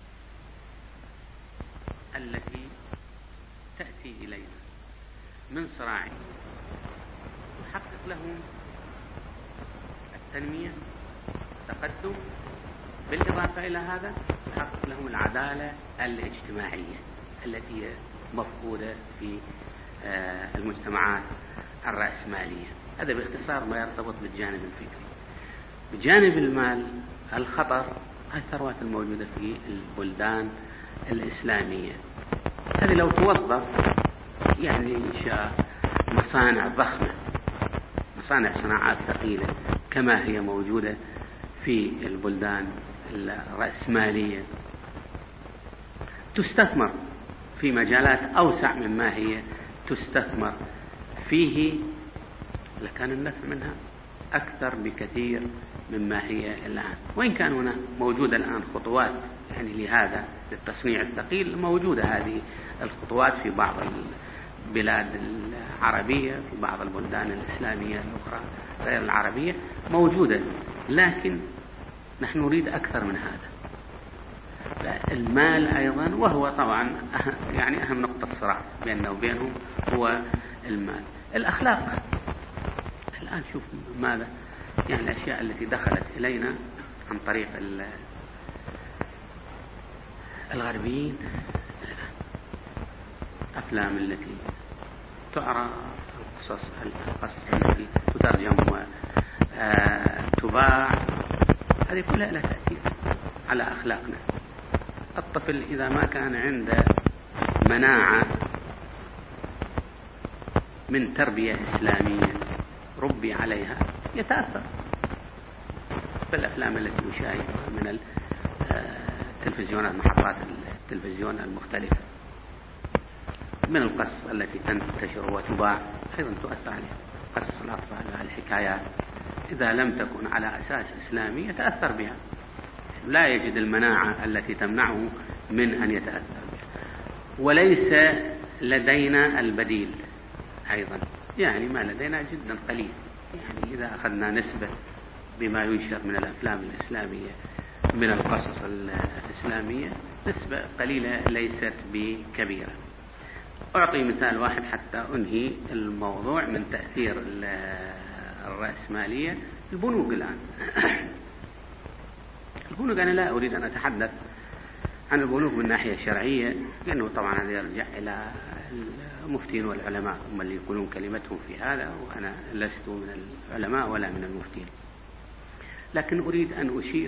Speaker 1: التي تأتي إلينا من صراع تحقق لهم التنمية التقدم، بالإضافة إلى هذا تحقق لهم العدالة الاجتماعية التي هي مفقودة في المجتمعات الرأسمالية. هذا باختصار ما يرتبط بالجانب الفكري. بجانب المال الخطر الثروات الموجودة في البلدان الإسلامية، هذه لو توظف يعني إنشاء مصانع ضخمة، مصانع صناعات ثقيلة كما هي موجودة في البلدان الرأسمالية، تستثمر في مجالات أوسع مما هي تستثمر فيه، لكان النفع منها أكثر بكثير مما هي الآن. وإن كان هنا موجودة الآن خطوات يعني لهذا للتصنيع الثقيل، موجودة هذه الخطوات في بعض البلاد العربية، في بعض البلدان الإسلامية الأخرى غير العربية موجودة، لكن نحن نريد أكثر من هذا. المال أيضا، وهو طبعا يعني أهم نقطة صراع بيننا وبينهم هو المال. الأخلاق الآن شوف ماذا يعني الأشياء التي دخلت إلينا عن طريق الغربيين، أفلام التي تعرى، القصص التي تترجم وتباع، هذه كلها لها تأثير على أخلاقنا. الطفل إذا ما كان عنده مناعة من تربية إسلامية ربي عليها يتأثر بالأفلام التي يشاهدها من التلفزيونات، محطات التلفزيون المختلفة، من القصص التي تنتشر وتباع أيضا تؤثر عليه. قصص الأطفال، الحكايات، إذا لم تكن على أساس إسلامي يتأثر بها، لا يجد المناعة التي تمنعه من أن يتأثر بها. وليس لدينا البديل أيضا، يعني ما لدينا جدا قليل. يعني إذا أخذنا نسبة بما ينشر من الأفلام الإسلامية من القصص الإسلامية نسبة قليلة ليست بكبيرة. أعطي مثال واحد حتى أنهي الموضوع من تأثير الرأسمالية. البنوك الآن البنوك أنا لا أريد أن أتحدث عن البنوك من ناحية شرعية، لأنه طبعا هذا يرجع إلى المفتين والعلماء هم اللي يقولون كلمتهم في هذا، وأنا لست من العلماء ولا من المفتين. لكن أريد أن أشير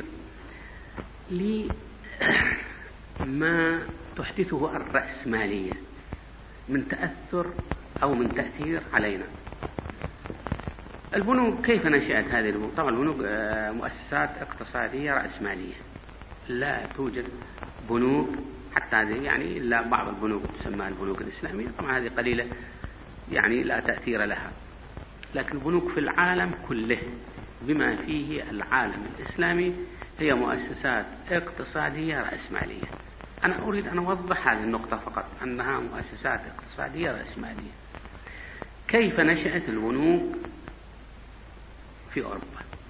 Speaker 1: لما تحدثه الرأسمالية من تأثر أو من تأثير علينا. البنوك كيف نشأت هذه البنوك؟ طبعا البنوك مؤسسات اقتصادية رأسمالية، لا توجد بنوك حتى هذه يعني إلا بعض البنوك تسمى البنوك الإسلامية، طبعا هذه قليلة يعني لا تأثير لها. لكن البنوك في العالم كله بما فيه العالم الإسلامي هي مؤسسات اقتصادية رأسمالية. أنا أريد أن أوضح هذه النقطة فقط، أنها مؤسسات اقتصادية رأسمالية. كيف نشأت البنوك في أوروبا؟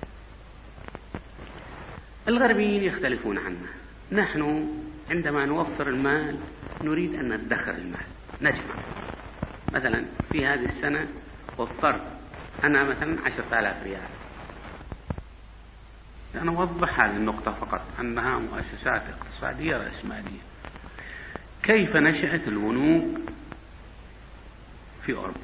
Speaker 1: الغربيين يختلفون عنا. نحن عندما نوفر المال نريد أن ندخر المال، نجمع. مثلا في هذه السنة وفرت أنا مثلا 10,000 ريال. أنا أوضح هذه النقطة فقط، أنها مؤسسات اقتصادية رأسمالية. كيف نشأت البنوك في أوروبا؟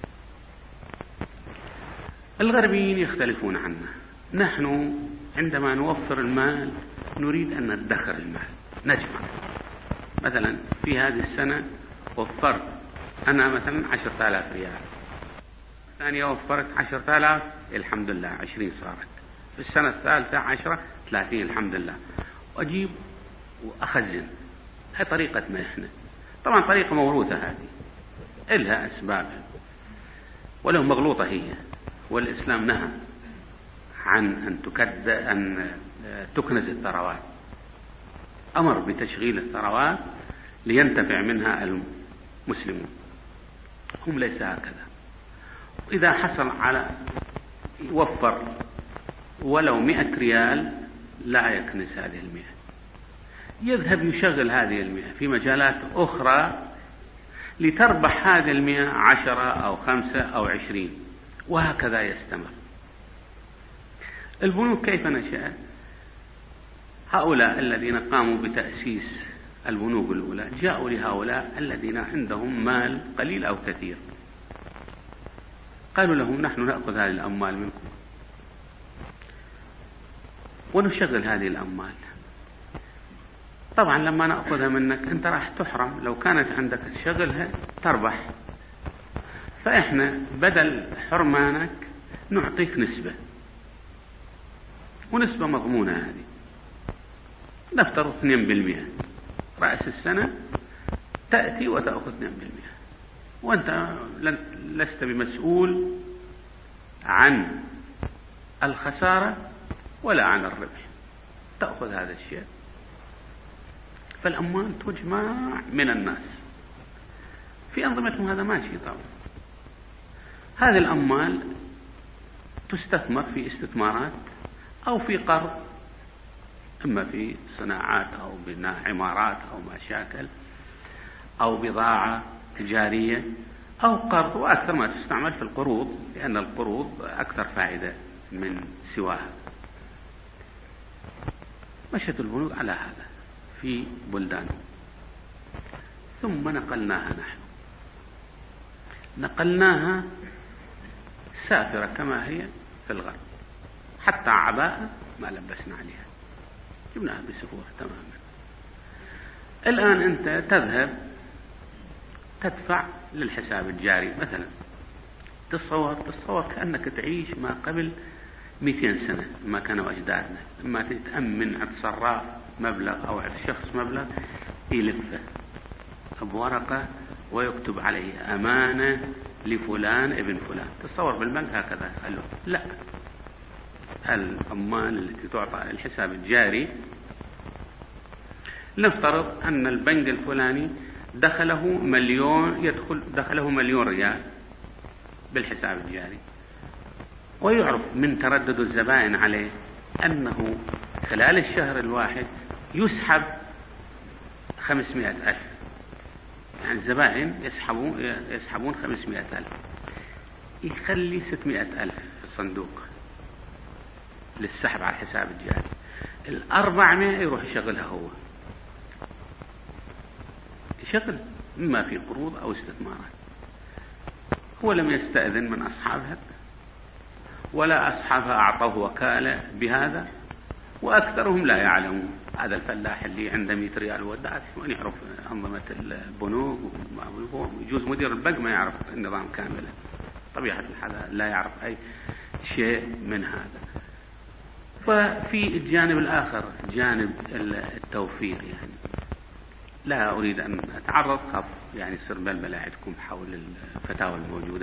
Speaker 1: الغربيين يختلفون عنا. نحن عندما نوفر المال نريد أن ندخر المال، نجمع. مثلا في هذه السنة وفرت أنا مثلا 10,000 ريال، الثانية وفرت 10,000 الحمد لله 20 صارت، في السنة الثالثة 10 30 الحمد لله، وأجيب وأخزن. هذه طريقتنا إحنا. طبعا طريقة موروثة هذه، إلها أسبابها ولو مغلوطة هي، والإسلام نهى عن أن تكنز الثروات، أمر بتشغيل الثروات لينتفع منها المسلمون. هم ليس هكذا. إذا حصل على يوفر ولو 100 ريال لا يكنس هذه 100، يذهب يشغل هذه 100 في مجالات أخرى لتربح هذه 100 10 أو 5 أو 20، وهكذا يستمر. البنوك كيف نشأت؟ هؤلاء الذين قاموا بتأسيس البنوك الأولى جاءوا لهؤلاء الذين عندهم مال قليل أو كثير، قالوا لهم نحن نأخذ هذه الأموال منكم ونشغل هذه الأموال. طبعا لما نأخذها منك أنت راح تحرم، لو كانت عندك تشغلها تربح، فإحنا بدل حرمانك نعطيك نسبة، ونسبة مضمونة. هذه نفترض 2%، رأس السنة تأتي وتأخذ 2%، وأنت لست بمسؤول عن الخسارة ولا عن الربح، تأخذ هذا الشيء. فالأموال تجمع من الناس في أنظمتهم، هذا ماشي. طبعا هذه الأموال تستثمر في استثمارات أو في قرض، إما في صناعات أو بناء عمارات أو مشاكل أو بضاعة تجارية أو قرض، وأكثر ما تستعمل في القروض، لأن القروض أكثر فائدة من سواها. مشت البنوك على هذا في بلدانهم، ثم نقلناها نقلناها سافرة كما هي في الغرب، حتى عباءة ما لبسنا عليها، جبناها بسهولة تماما. الآن أنت تذهب تدفع للحساب الجاري مثلا، تصور كأنك تعيش ما قبل 200 سنة ما كانوا أجدادنا، لما تتأمن عند صراف مبلغ أو عند شخص مبلغ يلفه بورقة ويكتب عليه أمانة لفلان ابن فلان. تصور بالبنك هكذا قالوا لا، الأموال التي تعطى الحساب الجاري، نفترض أن البنك الفلاني دخله مليون ريال بالحساب الجاري، ويعرف من تردد الزبائن عليه أنه خلال الشهر الواحد يسحب 500,000، يعني الزبائن يسحبون 500,000، يخلي 600,000 في الصندوق للسحب على الحساب الجاري، 400 يروح يشغلها هو، يشغل إما في قروض أو استثمارات. هو لم يستأذن من أصحابها، ولا أصحابها أعطوه وكالة بهذا، وأكثرهم لا يعلمون. هذا الفلاح اللي عنده 100 ريال ودعت وين يعرف أنظمة البنوك، يجوز مدير البنك ما يعرف النظام كاملا، طبيعة الحال لا يعرف أي شيء من هذا. ففي الجانب الآخر جانب التوفير، يعني لا أريد أن أتعرض، خاف يعني يصير بلبلة عندكم حول الفتاوى الموجودة.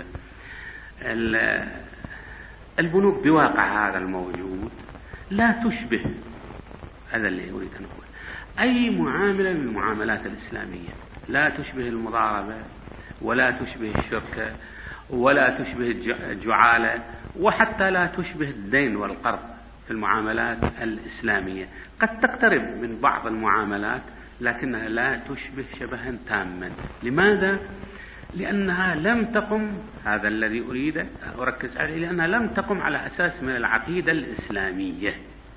Speaker 1: البنوك بواقع هذا الموجود لا تشبه، هذا اللي أريد أن أقول، أي معاملة من المعاملات الإسلامية، لا تشبه المضاربة، ولا تشبه الشركة، ولا تشبه الجعالة، وحتى لا تشبه الدين والقرض في المعاملات الإسلامية. قد تقترب من بعض المعاملات لكنها لا تشبه شبها تاما. لماذا؟ لأنها لم تقم، هذا الذي أريد أركز عليه، لأنها لم تقم على أساس من العقيدة الإسلامية،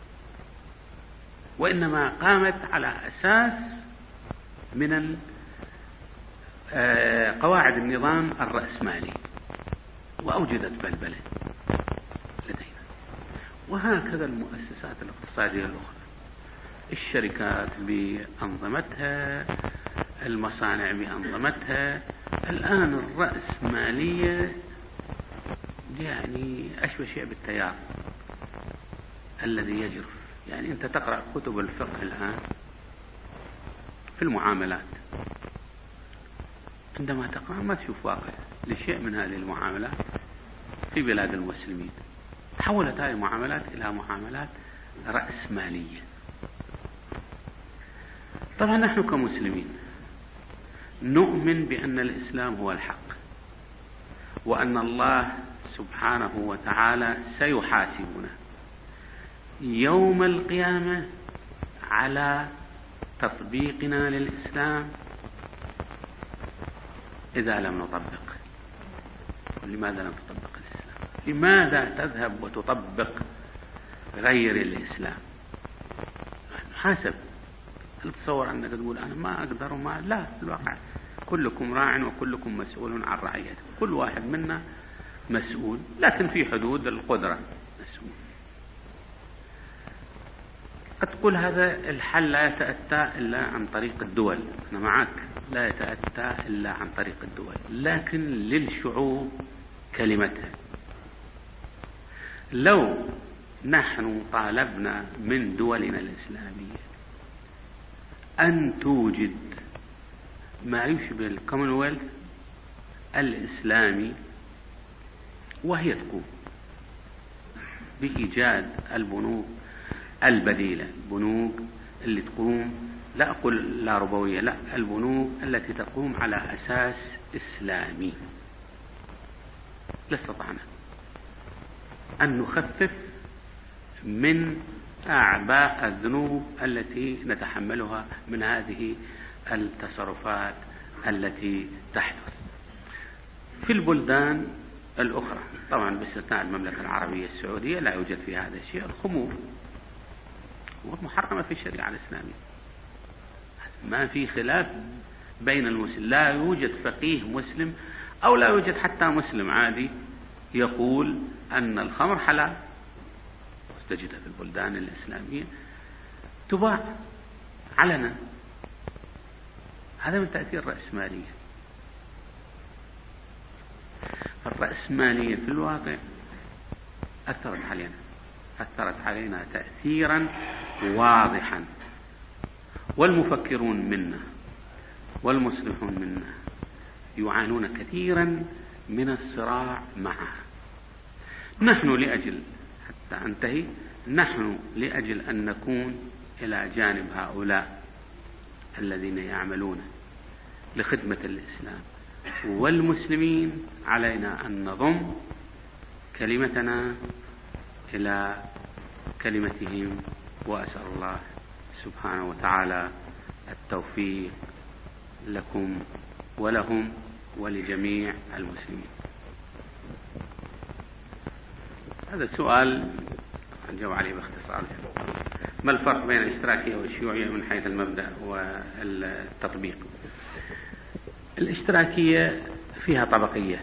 Speaker 1: وإنما قامت على أساس من قواعد النظام الرأسمالي، وأوجدت بلبلة لدينا. وهكذا المؤسسات الاقتصادية الأخرى، الشركات بأنظمتها، المصانع بأنظمتها. الآن الرأسمالية يعني أشبه شيء بالتيار الذي يجرف. يعني أنت تقرأ كتب الفقه الآن في المعاملات، عندما تقرأ ما تشوف واقع لشيء من هذه المعاملات في بلاد المسلمين. تحولت هذه المعاملات إلى معاملات رأسمالية. طبعا نحن كمسلمين نؤمن بأن الإسلام هو الحق، وأن الله سبحانه وتعالى سيحاسبنا يوم القيامة على تطبيقنا للإسلام إذا لم نطبق. لماذا لم تطبق الإسلام؟ لماذا تذهب وتطبق غير الإسلام؟ حاسب. هل تصور أنك تقول أنا ما أقدر وما لا؟ في الواقع كلكم راع وكلكم مسؤول عن رعيته، كل واحد منا مسؤول، لكن في حدود القدرة مسؤول. قد تقول هذا الحل لا يتأتى إلا عن طريق الدول، أنا معك، لا يتأتى إلا عن طريق الدول، لكن للشعوب كلمتها. لو نحن طالبنا من دولنا الإسلامية أن توجد ما يشبه الكومنولث الإسلامي، وهي تقوم بإيجاد البنوك البديلة، البنوك اللي تقوم، لا أقول لا ربوية، لا، البنوك التي تقوم على أساس إسلامي، لاستطعنا أن نخفف من أعباء الذنوب التي نتحملها من هذه التصرفات التي تحدث في البلدان الأخرى. طبعا باستثناء المملكة العربية السعودية لا يوجد في هذا الشيء. الخمور محرمة في الشريعة الإسلامية، ما في خلاف بين المسلمين، لا يوجد فقيه مسلم أو لا يوجد حتى مسلم عادي يقول أن الخمر حلال. تجدها في البلدان الإسلامية تباع علنا. هذا من تأثير الرأسمالية. الرأسمالية في الواقع أثرت علينا تأثيرا واضحا، والمفكرون منا والمصلحون منا يعانون كثيرا من الصراع معها. نحن لأجل حتى أنتهي، نحن لأجل أن نكون إلى جانب هؤلاء الذين يعملون لخدمة الإسلام والمسلمين، علينا أن نضم كلمتنا إلى كلمتهم، وأسأل الله سبحانه وتعالى التوفيق لكم ولهم ولجميع المسلمين. هذا السؤال نجاوب عليه باختصار. ما الفرق بين الاشتراكية والشيوعية من حيث المبدأ والتطبيق؟ الاشتراكية فيها طبقية،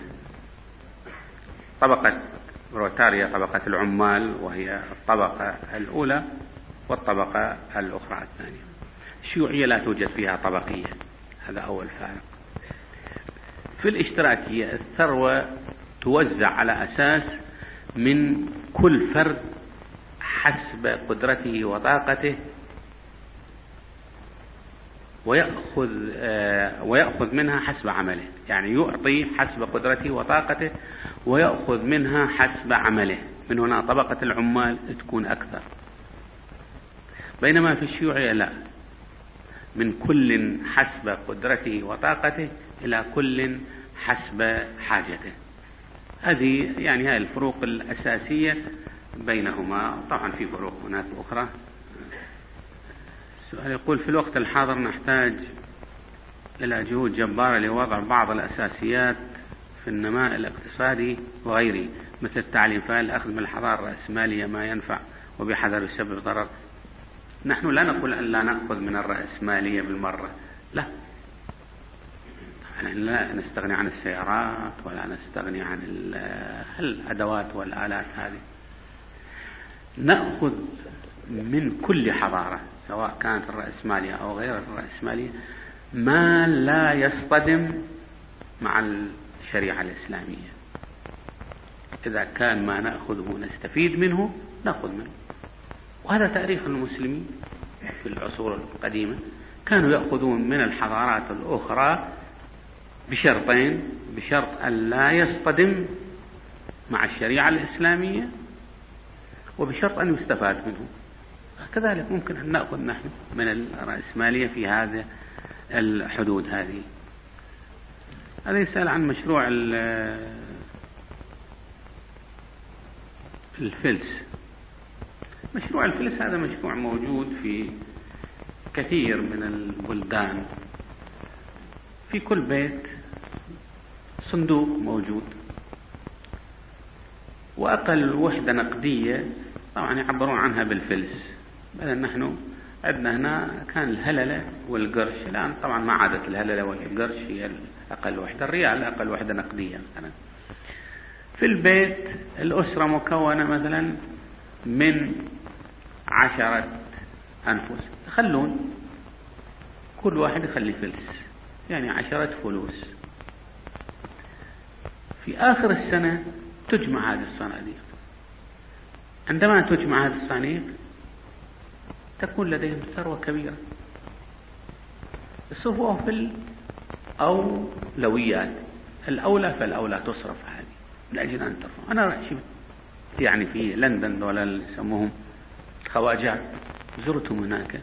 Speaker 1: طبقة بروتاريا، طبقة العمال، وهي الطبقة الأولى، والطبقة الأخرى الثانية. الشيوعية لا توجد فيها طبقية، هذا أول فارق. في الاشتراكية الثروة توزع على أساس من كل فرد حسب قدرته وطاقته، ويأخذ منها حسب عمله، يعني يعطي حسب قدرته وطاقته ويأخذ منها حسب عمله. من هنا طبقة العمال تكون أكثر. بينما في الشيوعية لا، من كل حسب قدرته وطاقته إلى كل حسب حاجته. هذه يعني هاي الفروق الأساسية بينهما. طبعا في فروق هناك أخرى. السؤال يقول: في الوقت الحاضر نحتاج إلى جهود جبارة لوضع بعض الأساسيات في النماء الاقتصادي وغيره، مثل التعليم، فالأخذ من الحضارة الرأسمالية ما ينفع وبحذر يسبب ضرر. نحن لا نقول أن لا نأخذ من الرأسمالية بالمرة، لا، لا نستغني عن السيارات ولا نستغني عن الأدوات والآلات هذه. نأخذ من كل حضارة سواء كانت الرأسمالية أو غير الرأسمالية ما لا يصطدم مع الشريعة الإسلامية. إذا كان ما نأخذه نستفيد منه نأخذ منه. وهذا تاريخ المسلمين في العصور القديمة، كانوا يأخذون من الحضارات الأخرى بشرطين: بشرط أن لا يصطدم مع الشريعة الإسلامية، وبشرط أن يستفاد منه. كذلك ممكن أن نأخذ نحن من الرأسمالية في هذه الحدود هذه. هذا يسأل عن مشروع الفلس. مشروع الفلس هذا مشروع موجود في كثير من البلدان. في كل بيت صندوق موجود، وأقل وحدة نقدية طبعا يعبرون عنها بالفلس. بدل نحن عندنا هنا كان الهللة والقرش، الآن طبعا ما عادت الهللة والقرش هي أقل وحدة، الريال أقل وحدة نقدية مثلا. في البيت الأسرة مكونة مثلا من 10 أنفس، يخلون كل واحد يخلي فلس، يعني 10 فلوس. في آخر السنة تجمع هذه الصناديق. عندما تجمع هذه الصناديق تكون لديهم ثروة كبيرة، يصرفوها في الأولويات، الأولى فالأولى تصرف هذه من أجل أن ترفع. أنا شفت يعني في لندن ولا يسموهم خواجات، زرتهم هناك،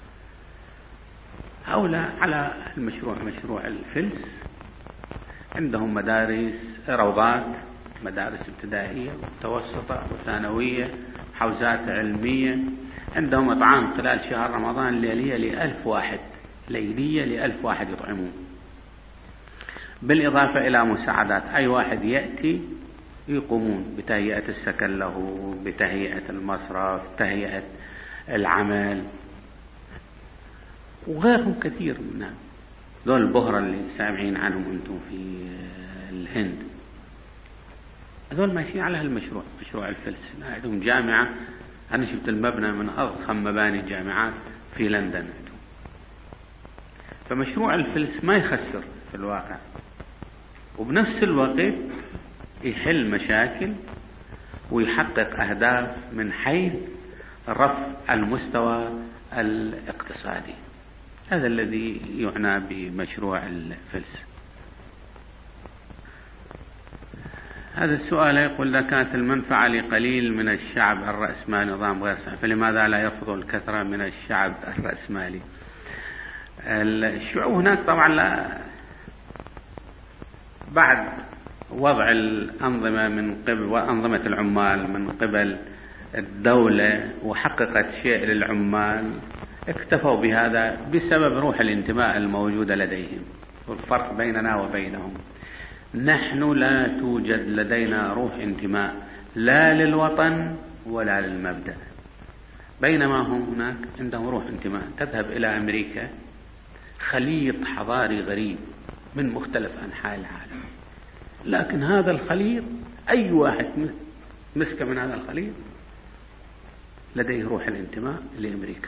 Speaker 1: هؤلاء على مشروع الفلس. عندهم مدارس، روضات، مدارس ابتدائية ومتوسطة وثانوية، حوزات علمية. عندهم إطعام خلال شهر رمضان ليلية ل1000 واحد، ليلية ل1000 واحد يطعمون، بالإضافة إلى مساعدات أي واحد يأتي يقومون بتهيئة السكن له، بتهيئة المصرف، تهيئة العمل، وغيرهم كثير منهم. ذول البهرة اللي سامعين عنهم أنتم في الهند، هذول ماشيين على هالمشروع، مشروع الفلس. عندهم جامعة، أنا شفت المبنى من أضخم مباني الجامعات في لندن. فمشروع الفلس ما يخسر في الواقع، وبنفس الوقت يحل مشاكل ويحقق أهداف من حيث رفع المستوى الاقتصادي. هذا الذي يعنى بمشروع الفلس. هذا السؤال يقول: إذا كانت المنفعة لقليل من الشعب الرأسمالي نظام غير صحيح، فلماذا لا يرفض الكثرة من الشعب الرأسمالي؟ الشعوب هناك طبعا لا، بعد وضع الأنظمة من قبل وأنظمة العمال من قبل الدولة وحققت شيء للعمال اكتفوا بهذا بسبب روح الانتماء الموجودة لديهم. والفرق بيننا وبينهم، نحن لا توجد لدينا روح انتماء لا للوطن ولا للمبدأ، بينما هم هناك عندهم روح انتماء. تذهب إلى أمريكا خليط حضاري غريب من مختلف أنحاء العالم، لكن هذا الخليط أي واحد مسك من هذا الخليط لديه روح الانتماء لأمريكا.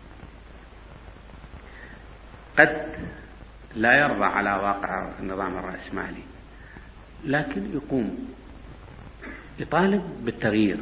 Speaker 1: قد لا يرضى على واقع النظام الرأسمالي، لكن يقوم يطالب بالتغيير،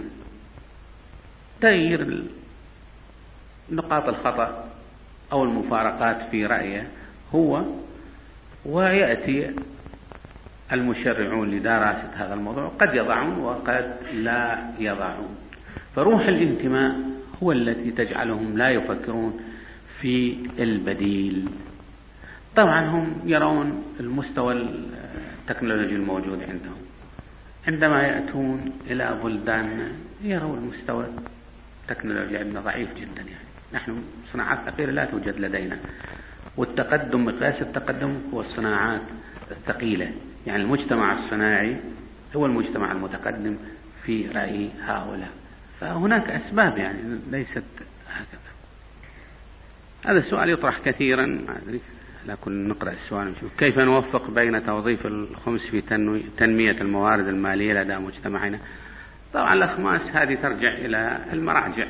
Speaker 1: تغيير نقاط الخطأ أو المفارقات في رأيه هو، ويأتي المشرعون لدراسة هذا الموضوع، قد يضعون وقد لا يضعون. فروح الانتماء هو التي تجعلهم لا يفكرون في البديل. طبعا هم يرون المستوى التكنولوجي الموجود عندهم، عندما يأتون إلى بلداننا يرون المستوى التكنولوجي عندنا ضعيف جدا. يعني نحن صناعات ثقيلة لا توجد لدينا، والتقدم مقياس التقدم هو الصناعات الثقيلة. يعني المجتمع الصناعي هو المجتمع المتقدم في رأي هؤلاء. فهناك أسباب يعني ليست هكذا. هذا السؤال يطرح كثيرا، ما أدري، لكن نقرأ السؤال نشوف كيف نوفق بين توظيف الخمس في تنمية الموارد المالية لدى مجتمعنا. طبعا الأخماس هذه ترجع إلى المراجع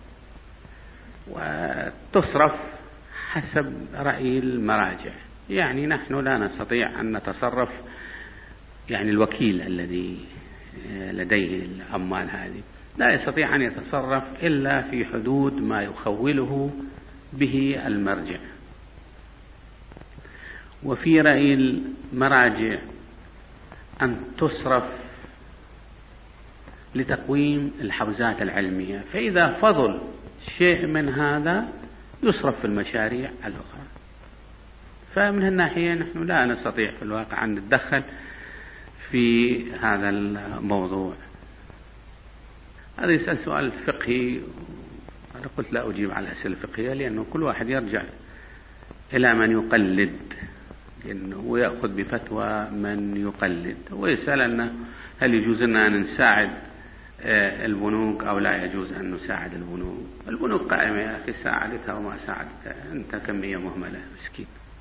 Speaker 1: وتصرف حسب رأي المراجع. يعني نحن لا نستطيع أن نتصرف، يعني الوكيل الذي لديه الأموال هذه لا يستطيع أن يتصرف إلا في حدود ما يخوله به المرجع. وفي رأي المراجع أن تصرف لتقويم الحوزات العلمية، فإذا فضل شيء من هذا يصرف في المشاريع الأخرى. فمن الناحية نحن لا نستطيع في الواقع أن نتدخل في هذا الموضوع. هذا يسأل سؤال فقهي، أنا قلت لا أجيب على الأسئلة الفقهية لأنه كل واحد يرجع إلى من يقلد، لأنه يأخذ بفتوى من يقلد، ويسأل أنه هل يجوز لنا أن نساعد البنوك أو لا يجوز أن نساعد البنوك. البنوك قائمة يا أخي، ساعدتها وما ساعدتها، أنت كمية مهملة مسكين.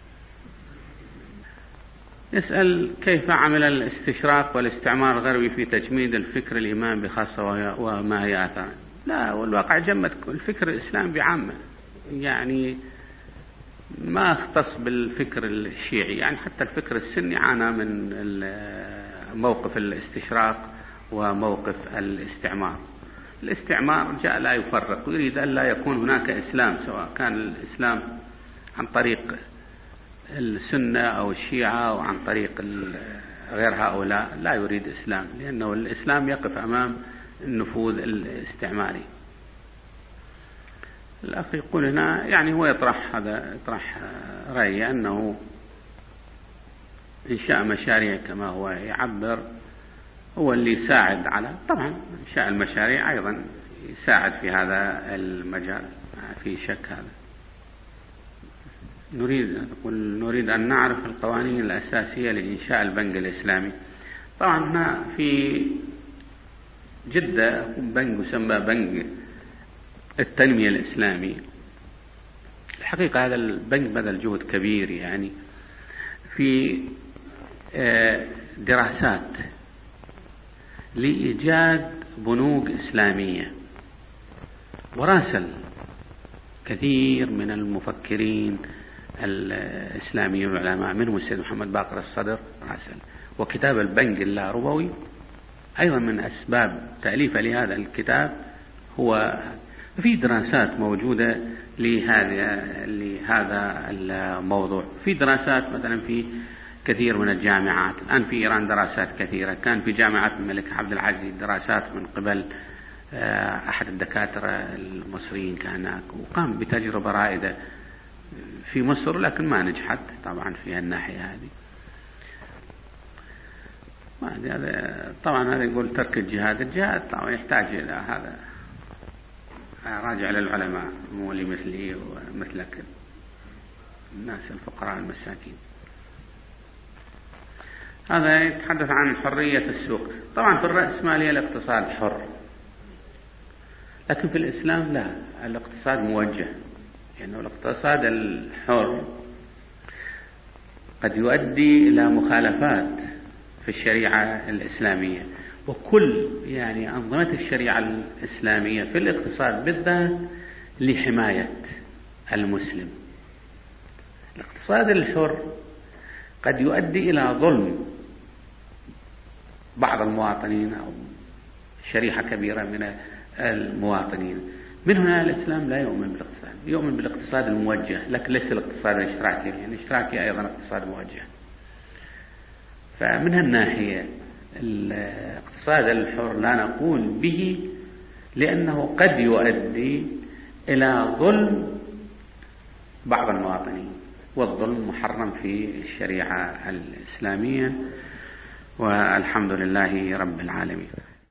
Speaker 1: يسأل كيف عمل الاستشراق والاستعمار الغربي في تجميد الفكر الإيمان بخاصة وما هي آثاره. لا، والواقع جمد الفكر الإسلام بعامة، يعني ما اختص بالفكر الشيعي. يعني حتى الفكر السني عانى من موقف الاستشراق وموقف الاستعمار. الاستعمار جاء لا يفرق، ويريد أن لا يكون هناك إسلام، سواء كان الإسلام عن طريق السنة أو الشيعة أو عن طريق غير هؤلاء، لا يريد إسلام، لأنه الإسلام يقف أمام النفوذ الاستعماري. الأخ يقول هنا، يعني هو يطرح رأي أنه إنشاء مشاريع كما هو يعبر هو اللي يساعد على، طبعا إنشاء المشاريع أيضا يساعد في هذا المجال، ما في شك. هذا نريد أن نعرف القوانين الأساسية لإنشاء البنك الإسلامي. طبعا في جدة بنك يسمى بنك التنمية الإسلامي. الحقيقة هذا البنك بذل جهد كبير يعني في دراسات لإيجاد بنوك إسلامية، وراسل كثير من المفكرين الإسلاميين والعلماء، منهم السيد محمد باقر الصدر راسل. وكتاب البنك اللاربوي أيضا من أسباب تأليف لهذا الكتاب هو في دراسات موجودة لهذا الموضوع. في دراسات مثلا في كثير من الجامعات الآن في إيران، دراسات كثيرة. كان في جامعة الملك عبد العزيز دراسات من قبل أحد الدكاترة المصريين كان هناك، وقام بتجربة رائدة في مصر، لكن ما نجحت طبعا في الناحية هذه. طبعا هذا يقول ترك الجهاد طبعا يحتاج إلى هذا راجع للعلماء مو اللي مثلي ومثلك الناس الفقراء المساكين. هذا يتحدث عن حرية السوق. طبعا في الرأسمالية الاقتصاد حر، لكن في الإسلام لا، الاقتصاد موجه، لأنه الاقتصاد الحر قد يؤدي إلى مخالفات في الشريعة الإسلامية، وكل أنظمة الشريعة الإسلامية في الاقتصاد بالذات لحماية المسلم. الاقتصاد الحر قد يؤدي إلى ظلم بعض المواطنين أو شريحة كبيرة من المواطنين. من هنا الإسلام لا يؤمن بالاقتصاد، يؤمن بالاقتصاد الموجه، لكن ليس الاقتصاد الاشتراكي، يعني الاشتراكي أيضا اقتصاد موجه. فمن هالناحية الاقتصاد الحر لا نقول به، لأنه قد يؤدي إلى ظلم بعض المواطنين، والظلم محرم في الشريعة الإسلامية، والحمد لله رب العالمين.